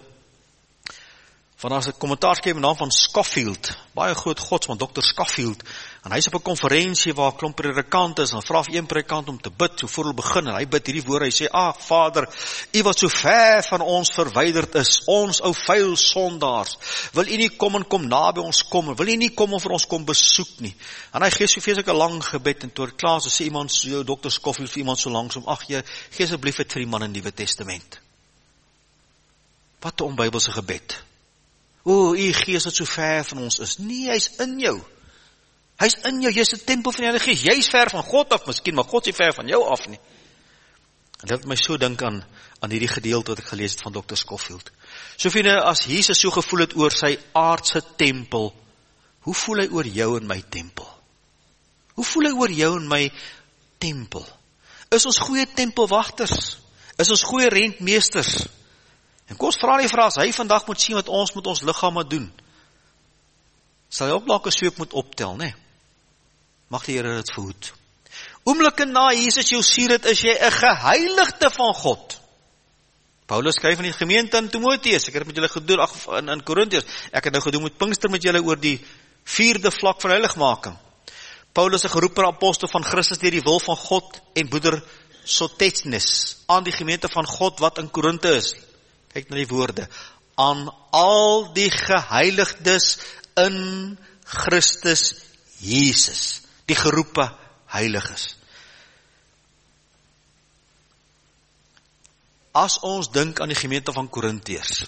[SPEAKER 1] van as 'n kommentaarskrywer met naam van Scofield, baie groot godsman, Dr. Scofield, en hy is op 'n konferensie waar 'n klomp predikante is, en vra vir een predikant om te bid, so voor hulle begin, en hy bid hierdie woorde, hy sê, Vader, U wat so ver van ons verwyderd is, ons ou vuil sondaars, wil U nie kom en kom naby ons kom, wil U nie kom en vir ons kom besoek nie, en hy gee soveel so 'n lang gebed, en toe klaar, so sê iemand, so Dr. Scofield, vir iemand so langsom, Jy, gee asseblief dit vir die man in die Nuwe Testament. Wat 'n onbybelse gebed. U Gees wat so ver van ons is. Nee, hy's in jou. Hy's in jou, jy's 'n tempel van die Heilige Gees. Jy's ver van God af, miskien, maar God is ver van jou af nie. En dit het my so dink aan hierdie gedeelte wat ek gelees het van Dr. Scofield. So vriende, as Jesus so gevoel het oor sy aardse tempel, hoe voel hy oor jou en my tempel? Hoe voel hy oor jou en my tempel? Is ons goeie tempelwagters? Is ons goeie rentmeesters? En kom ons vra die vraag, as hy vandag moet sien wat ons met ons liggame doen, sal hy ook dalk 'n sweep moet optel, né? Mag die Here dit verhoed. Oomblikke na Jesus jou sier het, is jy 'n geheiligde van God. Paulus skryf aan die gemeente in Timoteus, ek het met julle gedoen in Korintiërs, ek het nou gedoen met Pinkster met julle oor die 4de vlak van heiligmaking. Paulus is 'n geroepe apostel van Christus deur die wil van God en broeder Sostenes aan die gemeente van God wat in Korinte is. Kyk na die woorde, aan al die geheiligdes in Christus Jesus, die geroepe heiliges. as ons dink aan die gemeente van Korintiërs,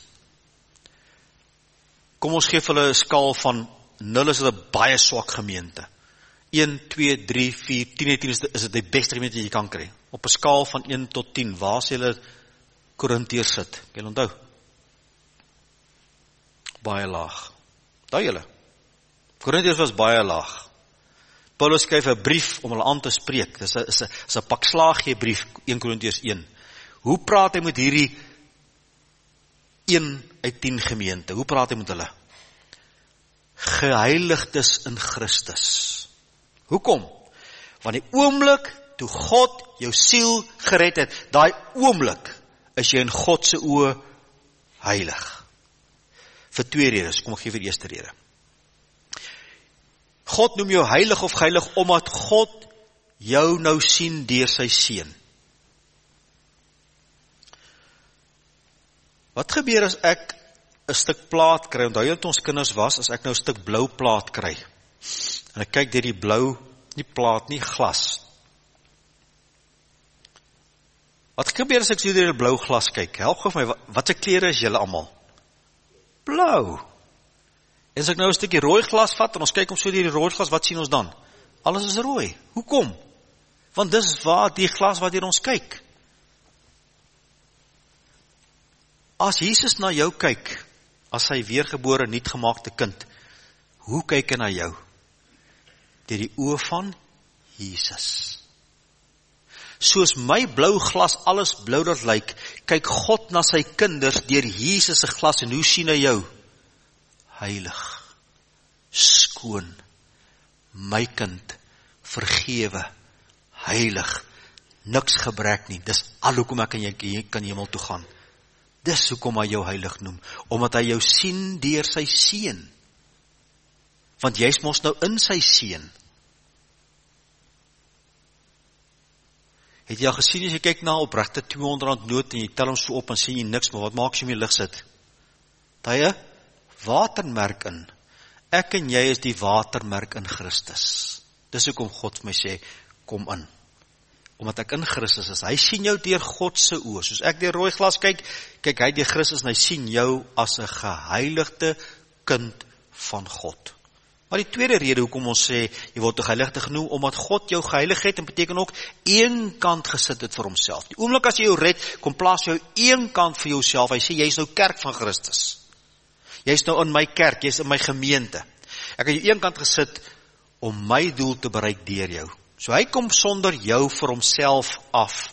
[SPEAKER 1] kom ons geef hulle 'n skaal van 0 is dit 'n baie swak gemeente. 1, 2, 3, 4, 10 uit 10 is dit die beste gemeente jy kan kry. Op 'n skaal van 1 tot 10, waar sê hulle Korintiërs sit? Kan jy onthou? Baie laag. Daai julle. Korintiërs was baie laag. Paulus skryf 'n brief om hulle aan te spreek. Dis 'n pak slaagie brief, 1 Korintiërs 1. Hoe praat hy met hierdie 1 uit 10 gemeente? Hoe praat hy met hulle? Geheiligdes in Christus. Hoekom? Want die oomblik toe God jou siel gered het, daai oomblik is jy in God se oë heilig. Vir 2 redes, kom ek gee vir die eerste rede. God noem jou heilig of geheilig omdat God jou nou sien deur sy seun. Wat gebeur as ek 'n stuk plaat kry? Onthou jy toe ons kinders was, as ek nou 'n stuk blou plaat kry, en ek kyk deur die blou, nie plaat nie, glas. Wat gebeur as ek so deur die blou glas kyk? Help gou vir my, wat se kleure is julle almal? Blou. En as ek nou 'n stukkie rooi glas vat, en ons kyk om so deur die rooi glas, wat sien ons dan? Alles is rooi. Hoekom? Want dis waar die glas wat deur ons kyk. As Jesus na jou kyk, as sy weergebore, nuutgemaakte kind, hoe kyk hy na jou? Deur die oë van Jesus. Soos my blou glas alles blou dat lyk, kyk God na sy kinders deur Jesus se glas, en hoe sien hy jou? Heilig, skoon, my kind, vergewe, heilig, niks gebrek nie. Dis al hoekom ek en jy kan hemel toe gaan. Dis hoekom hy jou heilig noem, omdat hy jou sien deur sy seun. Want jy's mos nou in sy seun. Het jy al gesien, as jy kyk na opregte R200 noot, en jy tel hom so op, en sien jy niks, maar wat maak as jy met lig sit? Daai watermerk in. Ek en jy is die watermerk in Christus. Dis hoekom God vir my sê, kom in. Omdat ek in Christus is. Hy sien jou deur God se oë. Soos ek deur rooi glas kyk, kyk hy deur Christus, en hy sien jou as 'n geheiligde kind van God. Maar die tweede rede hoekom ons sê, jy word 'n geheiligde genoem, omdat God jou geheilig het, en beteken ook, een kant gesit het vir homself. Die oomblik as jy jou red, kom plaas jou een kant vir jouself. Hy sê, jy is nou kerk van Christus. Jy is nou in my kerk, jy is in my gemeente. Ek het jou een kant gesit, om my doel te bereik deur jou. So hy kom sonder jou vir homself af,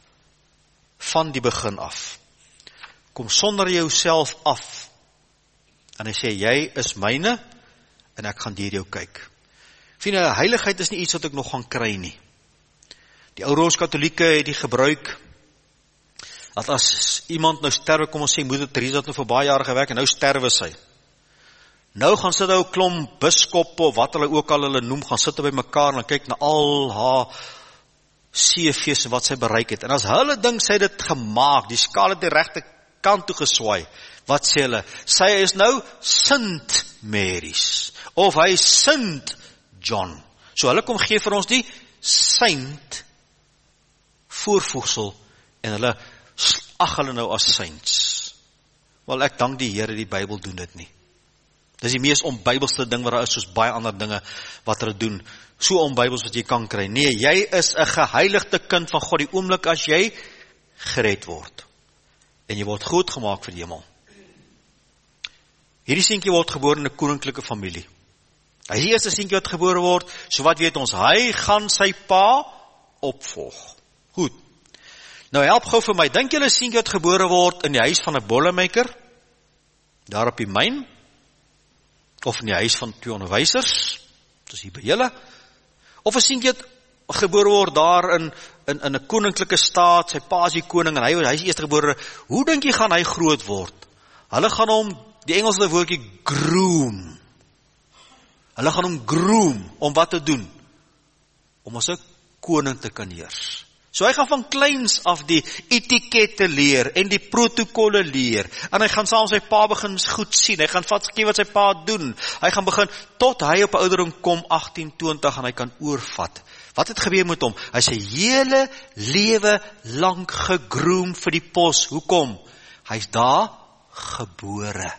[SPEAKER 1] van die begin af. Kom sonder jouself af, en hy sê, jy is myne, en ek gaan deur jou kyk. Vriende, heiligheid is nie iets wat ek nog gaan kry nie. Die ou Rooms-Katolieke het die gebruik, dat as iemand nou sterwe, kom ons sê, Moeder Teresa het nou vir baie jare gewerk, en nou sterwe sy. Nou gaan sit ou klomp biskoppe, of wat hulle ook al hulle noem, gaan sit by mekaar, en kyk na al haar CV's, wat sy bereik het. En as hulle dink sy het dit gemaak, die skaal het die regte kant toe geswaai, wat sê hulle? Sy is nou Sint Mary's, of hy is Sint John. So hulle kom gee vir ons die saint voorvoegsel, en hulle ag hulle nou as saints. Wel, ek dank die Here, die Bybel doen dit nie. Dis die mees onbybelse ding wat daar is, soos baie ander dinge wat hulle doen. So onbybels wat jy kan kry. Nee, jy is 'n geheiligde kind van God, die oomblik as jy gered word. En jy word goed gemaak vir die hemel. Hierdie seentjie word gebore in 'n koninklike familie. Hy is die eerste seentjie wat gebore word, so wat weet ons, hy gaan sy pa opvolg. Goed. Nou help gou vir my, dink julle 'n seentjie wat gebore word in die huis van 'n bollemaker, daar op die myn, of in die huis van 2 onderwysers, dis hier by julle, of 'n seentjie wat gebore word daar in 'n koninklike staat, sy pa is die koning, en hy is eerste gebore, hoe dink jy gaan hy groot word? Hulle gaan hom, die Engelse woordjie groom, hulle gaan hom groom, om wat te doen? Om as 'n koning te kan heers. So hy gaan van kleins af die etikette leer en die protokolle leer. En hy gaan saam sy pa begin goed sien. Hy gaan kyk wat sy pa doen. Hy gaan begin tot hy op ouderdom kom 18, 20 en hy kan oorvat. Wat het gebeur met hom? Hy sy hele lewe lank gegroom vir die pos. Hoekom? Hy's daar gebore.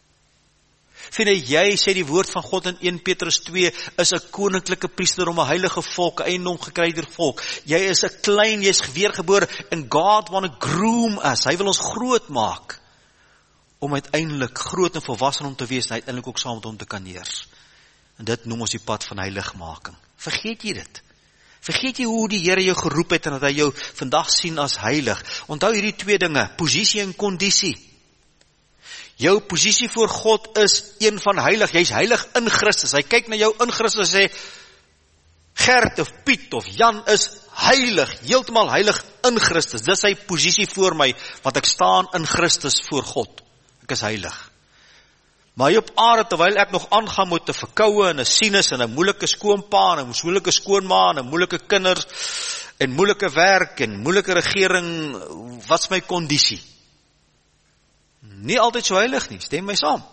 [SPEAKER 1] Vind jy sê die woord van God in 1 Petrus 2 is 'n koninklike priesterdom, 'n heilige volk, 'n eiendom gekryder volk. Jy is 'n klein, jy's weergebore and God want to groom us. Hy wil ons groot maak om uiteindelik groot en volwassen om te wees en uiteindelik ook saam met hom te kan heers. En dit noem ons die pad van heiligmaking. Vergeet jy dit? Vergeet jy hoe die Here jou geroep het en dat hy jou vandag sien as heilig? Onthou hierdie twee dinge, posisie en kondisie. Jou posisie voor God is een van heilig. Jy's heilig in Christus. Hy kyk na jou in Christus en sê, Gert of Piet of Jan is heilig, heeltemal heilig in Christus. Dis sy posisie voor my, want ek staan in Christus voor God. Ek is heilig. Maar hier op aarde, terwyl ek nog aangaan met 'n verkoue en 'n sinus en 'n moeilike skoonpa en 'n moeilike skoonma en 'n moeilike kinders en moeilike werk en moeilike regering, wat's my kondisie? Nie altyd so heilig nie, stem my saam.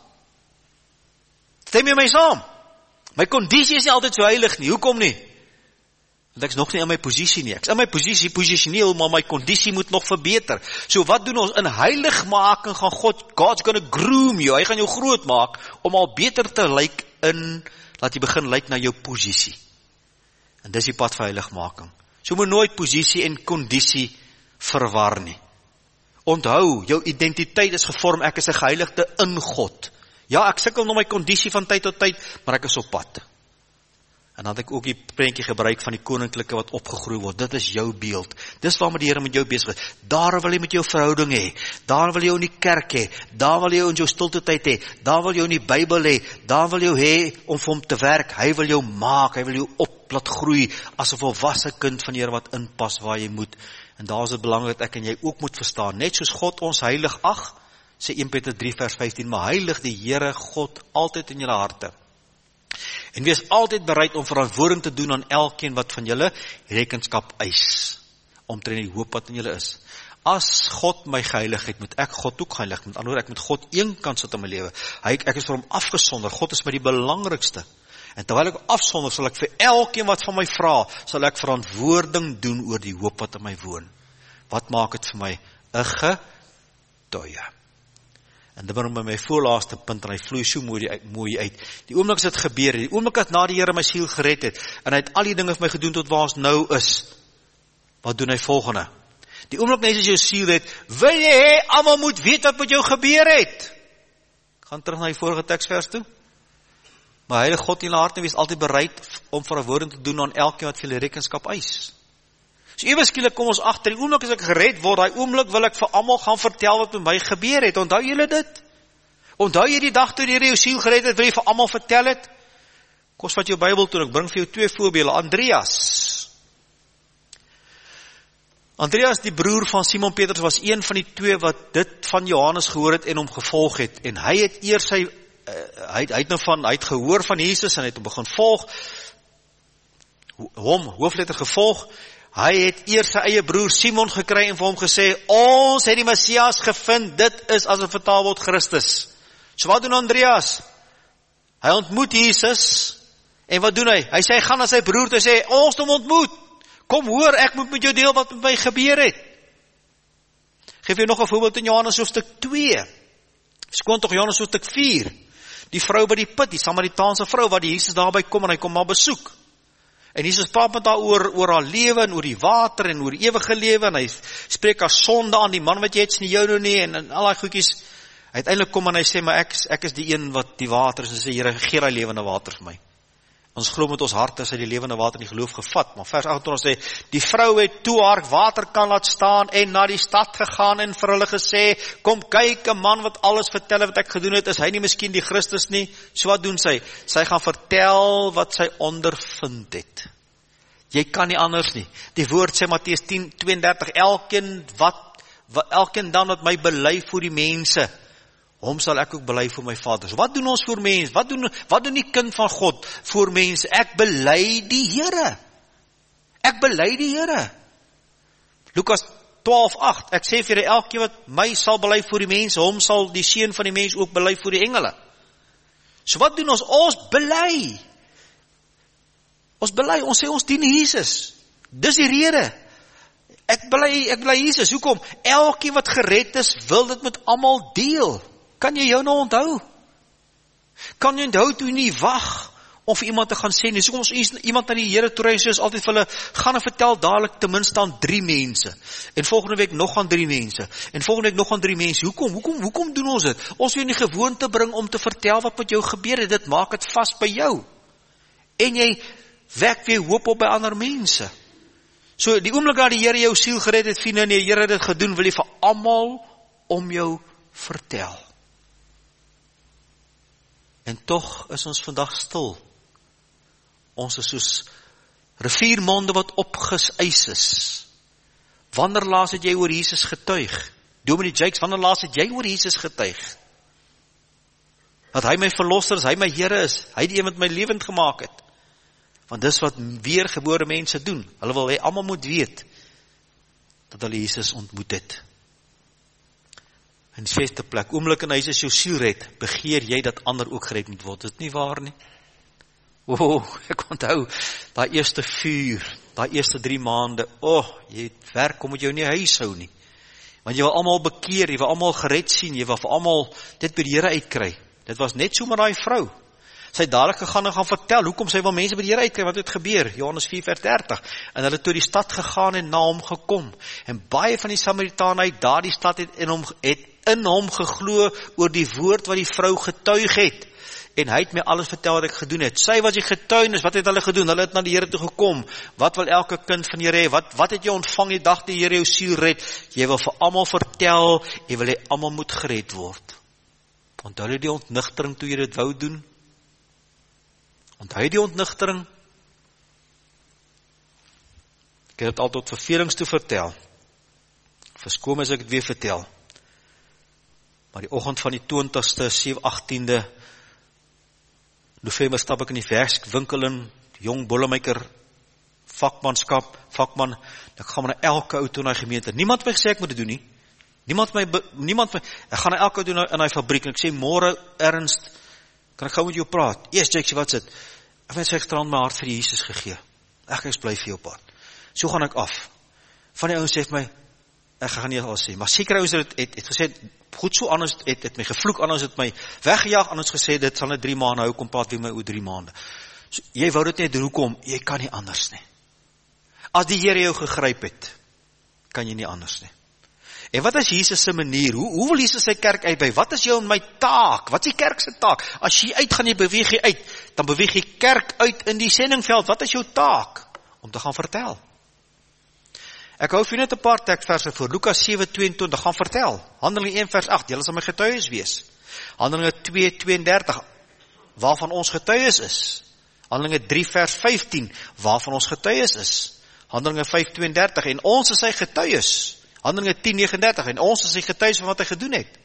[SPEAKER 1] Stem jy my saam? My kondisie is nie altyd so heilig nie, hoekom nie? Want ek is nog nie in my posisie nie, ek is in my posisie posisioneel, maar my kondisie moet nog verbeter. So wat doen ons? In heiligmaking gaan God's gonna groom jou, hy gaan jou groot maak, om al beter te lyk laat jy begin lyk na jou posisie. En dis die pad van heiligmaking. So moet nooit posisie en kondisie verwar nie. Onthou, jou identiteit is gevorm, ek is 'n geheiligde in God. Ja, ek sukkel nog my kondisie van tyd tot tyd, maar ek is op pad. En dan het ek ook die prentjie gebruik van die koninklike wat opgegroei word. Dit is jou beeld. Dis waarmee die Here met jou besig is. Daar wil hy met jou verhouding hê. Daar wil hy jou in die kerk hê. Daar wil hy jou in jou stilte tyd hê. Daar wil hy jou in die Bybel hê. Daar wil hy jou hê om vir hom te werk. Hy wil jou maak, hy wil jou op laat groei as 'n volwasse kind van die Here wat inpas waar jy moet. En daar is dit belangrik dat ek en jy ook moet verstaan. Net soos God ons heilig ag, sê 1 Petrus 3 vers 15, maar heilig die Here God altyd in julle harte. En wees altyd bereid om verantwoording te doen aan elkeen wat van julle rekenskap eis, omtrent die hoop wat in julle is. As God my geheilig het, moet ek God ook geheilig. Met ander woorde, ek moet God eenkant sit in my lewe. Ek is vir hom afgesonder. God is my die belangrikste. En terwyl ek afsonder, sal ek vir elkeen wat van my vra, sal ek verantwoording doen oor die hoop wat in my woon. Wat maak dit vir my? 'n getuie. En dit bring my my voorlaaste punt, en hy vloei so mooi uit. Die oomblik as dit gebeur het, die oomblik as na die Here my siel gered het, en hy het al die dinge vir my gedoen tot waar ons nou is, wat doen hy volgende? Die oomblik net as jou siel het, wil jy hê, almal moet weet wat met jou gebeur het. Gaan terug na die vorige teksvers toe. Maar Heilige God in die hart wees altyd bereid om verantwoording te doen aan elkeen wat vir hulle rekenskap eis. So ewe skielik kom ons agter, die oomblik as ek gered word, daai oomblik wil ek vir almal gaan vertel wat met my gebeur het. Onthou julle dit? Onthou jy die dag toe die Here jou siel gered het, wil jy vir almal vertel het? Kom vat jou Bybel toe, ek bring vir jou 2 voorbeelde. Andreas, die broer van Simon Petrus, was een van die 2 wat dit van Johannes gehoor het en hom gevolg het. En hy het eers hy het gehoor van Jesus en hy het hom begin volg. Hoofletter gevolg. Hy het eers sy eie broer Simon gekry en vir hom gesê, ons het die Messias gevind, dit is as 'n vertaal word Christus. So wat doen Andreas? Hy ontmoet Jesus, en wat doen hy? Hy sê, hy gaan na sy broer te sê, ons het hom ontmoet, kom hoor, ek moet met jou deel wat met my gebeur het. Geef jy nog 'n voorbeeld in Johannes hoofstuk 2, skoon tog Johannes hoofstuk 4, die vrou by die put, die Samaritaanse vrou, wat die Jesus daarby kom, en hy kom maar besoek. En Jesus praat met haar oor haar lewe en oor die water en oor die ewige lewe, en hy spreek haar sonde aan, die man wat jy het nie jou nou nie, en al die goedjies. Uiteindelik kom en hy sê, maar ek is die een wat die water is, en sê, Here, gee daai lewende water vir my. Ons glo met ons harte is hy die lewende water in die geloof gevat, maar vers 28 sê, die vrou het toe haar waterkan laat staan en na die stad gegaan en vir hulle gesê, kom kyk, 'n man wat alles vertel wat ek gedoen het, is hy nie miskien die Christus nie? So wat doen sy? Sy gaan vertel wat sy ondervind het. Jy kan nie anders nie. Die woord sê Matteus 10:32, elkeen dan wat my bely voor die mense, hom sal ek ook bely voor my Vader. So wat doen ons voor mense? Wat doen die kind van God voor mense? Ek bely die Here. Ek bely die Here. Lukas 12:8, ek sê vir julle, elkeen wat my sal bely voor die mense, hom sal die seun van die mens ook bely voor die engele. So wat doen ons? Ons bely. Ons sê ons dien Jesus. Dis die rede. Ek bely Jesus. Hoekom? Elkeen wat gered is, wil dit met almal deel. Kan jy jou nou onthou? Kan jy onthou toe nie wag om vir iemand te gaan sê nie? So kom ons iemand na die Here toe ry, soos altyd vir hulle, gaan en vertel dadelik ten minste aan 3 mense. En volgende week nog aan 3 mense. En volgende week nog aan 3 mense. Hoekom doen ons dit? Ons wil in die gewoonte bring om te vertel wat met jou gebeur het. Dit maak dit vas by jou. En jy wek weer hoop op by ander mense. So die oomblik dat die Here jou siel gered het, vriende, en die Here het dit gedoen, wil jy vir almal om jou vertel. En tog is ons vandag stil. Ons is soos riviermonde wat opgeseis is. Wanneer laas het jy oor Jesus getuig? Dominee Jakes, wanneer laas het jy oor Jesus getuig? Dat hy my verlosser is, hy my Here is, hy die een wat my lewend gemaak het. Want dis wat weergebore mense doen. Hulle wil hê almal moet weet dat hulle Jesus ontmoet het. In die 6de plek, oomblik en hy is jou siel red, begeer jy dat ander ook gered moet word. Dit is nie waar nie. Ek onthou, daai eerste vuur, daai eerste 3 maande, jy het werk, kom met jou nie huis hou nie. Want jy wil almal bekeer, jy wil almal gered sien, jy wil vir almal dit by die Here uitkry. Dit was net so met daai vrou. Sy het dadelik gegaan en gaan vertel, hoekom sy wil mense by die Here uitkry, wat het gebeur, Johannes 4:30, en hulle het toe die stad gegaan en na hom gekom, en baie van die Samaritane uit daardie stad het in hom geglo oor die woord wat die vrou getuig het, en hy het my alles vertel wat ek gedoen het. Sy was die getuienis, wat het hulle gedoen? Hulle het na die Here toe gekom. Wat wil elke kind van die Here hê? Wat het jy ontvang die dag die Here jou siel red? Jy wil vir almal vertel, jy wil hê almal moet gered word. Onthou jy die ontnigtering toe jy dit wou doen? Onthou jy die ontnigtering? Ek het dit al tot vervelings toe vertel. Verskoon as ek dit weer vertel. Maar die oggend van die 20ste, 18de November stap ek in die werkswinkel in, jong bollemeiker, vakman, ek gaan na elke auto in die gemeente. Niemand my gesê ek moet dit doen nie. Ek gaan na elke auto in die fabriek en ek sê, môre Ernst, kan ek gou met jou praat? Yes, Jake, wat is dit? Ek het sy gisterand my hart vir Jesus gegee. Ek bly vir jou pad. So gaan ek af. Van die ouens sê my, ek gaan nie alles sê, maar seker ouens het gesê, goed so, anders het my gevloek, anders het my weggejaag, anders gesê, dit sal net 3 maande hou, kom praat weer my oor 3 maande. So, jy wou dit net doen, hoekom? Jy kan nie anders nie. As die Here jou gegryp het, kan jy nie anders nie. En wat is Jesus se manier? Hoe wil Jesus sy kerk uitbou? Wat is jou en my taak? Wat is die kerk se taak? As jy uitgaan, jy beweeg jy uit, dan beweeg jy kerk uit in die sendingveld. Wat is jou taak? Om te gaan vertel. Ek hou vir net 'n paar teksverse voor. Lukas 7:22, gaan vertel. Handelinge 1:8, julle sal my getuies wees. Handelinge 2:32, waarvan ons getuies is. Handelinge 3:15, waarvan ons getuies is. Handelinge 5:32, en ons is sy getuies. Handelinge 10:39, en ons is sy getuies van wat hy gedoen het.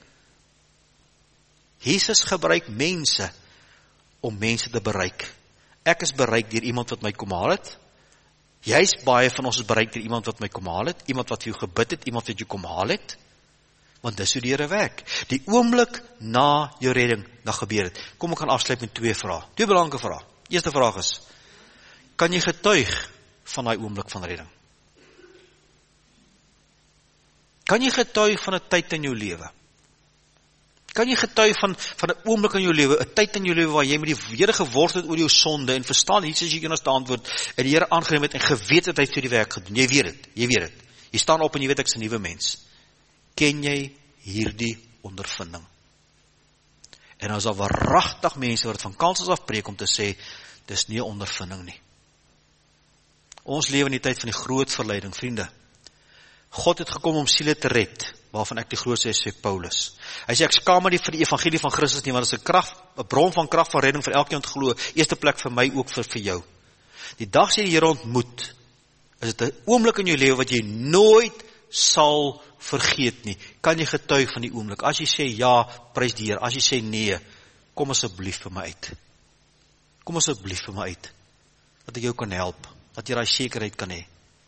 [SPEAKER 1] Jesus gebruik mense om mense te bereik. Ek is bereik deur iemand wat my kom haal het. Jy's baie van ons is bereik deur iemand wat my kom haal het, iemand wat vir jou gebid het, iemand wat jou kom haal het. Want dis hoe die Here werk. Die oomblik na jou redding, dan gebeur dit. Kom ek gaan afsluit met 2 vrae. 2 belangrike vrae. Eerste vraag is, kan jy getuig van daai oomblik van redding? Kan jy getuig van 'n tyd in jou lewe? Kan jy getuig van 'n oomblik in jou lewe, 'n tyd in jou lewe waar jy met die Here geword het oor jou sonde en verstaan Jesus jy kan antwoord en die Here aangeneem het en geweet het hy het vir die werk gedoen. Jy weet dit. Jy staan op en jy weet ek's 'n nuwe mens. Ken jy hierdie ondervinding? En as daar waaragtig mense wat van kans af preek om te sê, dis nie 'n ondervinding nie. Ons lewe in die tyd van die groot verleiding, vriende. God het gekom om siele te red, waarvan ek die grootste is, sê Paulus. Hy sê, ek skaam my nie vir die evangelie van Christus nie, want dit is 'n bron van krag van redding vir elkeen wat glo, eerste plek vir my, ook vir jou. Die dag as jy die Here ontmoet, is dit 'n oomblik in jou lewe wat jy nooit sal vergeet nie. Kan jy getuig van die oomblik? As jy sê ja, prys die Here. As jy sê nee, kom asseblief vir my uit. Kom asseblief vir my uit, dat ek jou kan help, dat jy daai sekerheid kan hê.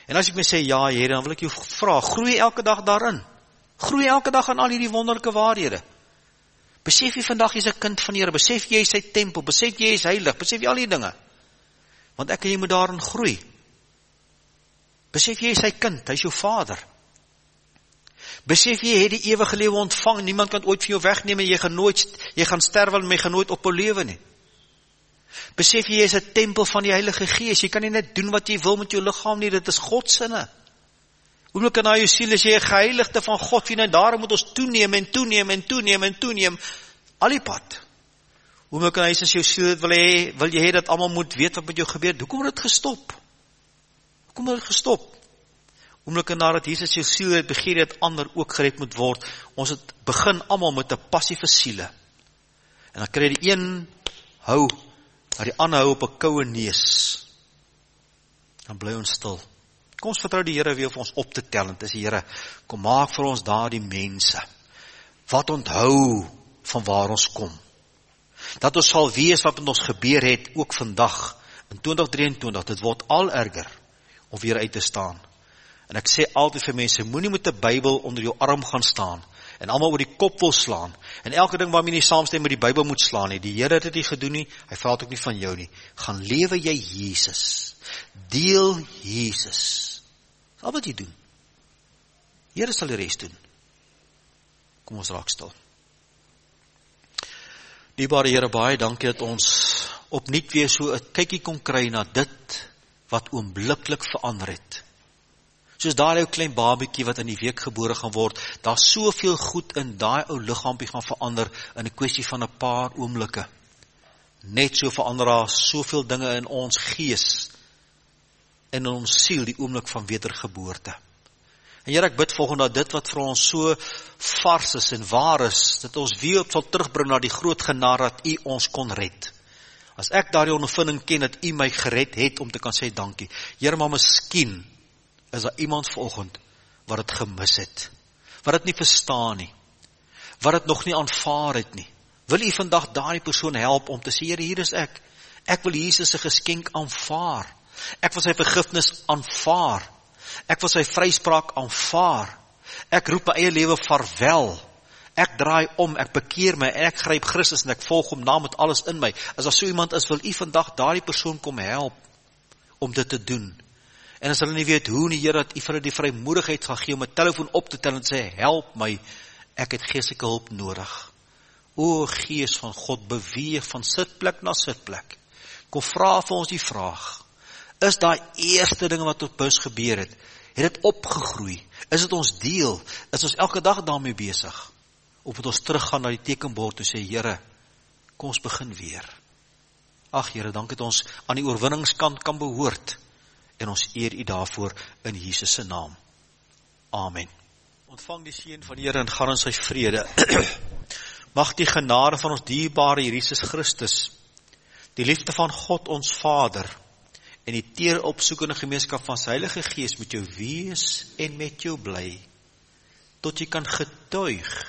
[SPEAKER 1] En as ek my sê, ja Here, dan wil ek jou vra, groei elke dag daarin. Groei elke dag aan al hierdie wonderlike waarhede. Besef jy vandag jy is 'n kind van die Here, besef jy sy tempel, besef jy is heilig, besef jy al die dinge. Want ek en jy moet daarin groei. Besef jy is sy kind, hy is jou vader. Besef jy het die ewige lewe ontvang, niemand kan ooit van jou wegneem en jy gaan sterwe en jy gaan nooit ophou lewe nie. Besef jy is 'n tempel van die Heilige Gees, jy kan nie net doen wat jy wil met jou liggaam nie, dit is God sinne. Oomblik in jou siel is jy 'n geheiligde van God, en daarom moet ons toeneem en toeneem en toeneem en toeneem, al die pad. Oomblik in is jou siel, wil jy hê dat almal moet weet wat met jou gebeur, hoekom het dit gestop? Hoekom het dit gestop? Oomblik nadat Jesus jou siel het begeer dat ander ook gered moet word, ons het begin almal met 'n passie vir siele. En dan kry jy die een hou, dat die ander hou op 'n koue neus. Dan bly ons stil. Kom ons vertrou die Here weer vir ons op te tel, en dis die Here, kom maak vir ons daardie mense, wat onthou van waar ons kom. Dat ons sal wees wat met ons gebeur het, ook vandag, in 2023, dit word al erger, om weer uit te staan. En ek sê altyd vir mense, moenie met 'n Bybel onder jou arm gaan staan, en almal oor die kop wil slaan, en elke ding waarmee jy saamstem met die Bybel moet slaan nie. Die Here het dit nie gedoen nie, hy vra dit ook nie van jou nie. Gaan lewe jy Jesus, deel Jesus, dis al wat jy doen. Die Here sal die res doen. Kom ons raak stil. Dierbare Here, baie dankie dat ons opnuut weer so 'n kykie kon kry na dit wat oombliklik verander het. Soos daai ou klein babietjie wat in die week gebore gaan word, daar's soveel goed in daai ou liggaampie gaan verander in 'n kwessie van 'n paar oomblikke. Net so verander daar soveel dinge in ons gees en in ons siel die oomblik van wedergeboorte. En Here, ek bid volgende dat dit wat vir ons so vars is en waar is, dat ons weer op sal terugbring na die groot genade dat U ons kon red. As ek daardie ondervinding ken dat U my gered het om te kan sê dankie. Here, maar miskien is daar iemand vanoggend wat het gemis het, wat het nie verstaan nie, wat het nog nie aanvaar het nie. Wil U vandag daardie persoon help om te sê, Here, hier is ek. Ek wil Jesus se geskenk aanvaar. Ek wil sy vergifnis aanvaar. Ek wil sy vryspraak aanvaar. Ek roep my eie lewe vaarwel. Ek draai om, ek bekeer my, en ek gryp Christus en ek volg hom na met alles in my. As daar so iemand is, wil U vandag daardie persoon kom help om dit te doen. En as hulle nie weet hoe nie, Here, dat U vir hulle die vrymoedigheid gaan gee om 'n telefoon op te tel en sê, help my, ek het geestelike hulp nodig. O Gees van God, beweeg van sitplek na sitplek. Kom vra vir ons die vraag, is daai eerste dinge wat op ons gebeur het dit opgegroei? Is dit ons deel? Is ons elke dag daarmee besig? Of moet ons teruggaan na die tekenbord en sê, Here, kom ons begin weer. Ag Here, dankie dat ons aan die oorwinningskant kan behoort, en ons eer U daarvoor in Jesus se naam. Amen. Ontvang die seën van die Here en gaan in sy vrede. Mag die genade van ons dierbare Jesus Christus, die liefde van God ons Vader, en die teer opsoekende gemeenskap van sy Heilige Gees met jou wees en met jou bly, tot jy kan getuig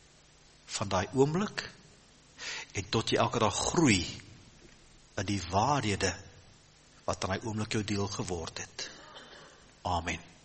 [SPEAKER 1] van daai oomblik, en tot jy elke dag groei in die waarhede wat aan daai oomblik jou deel geword het. Amen.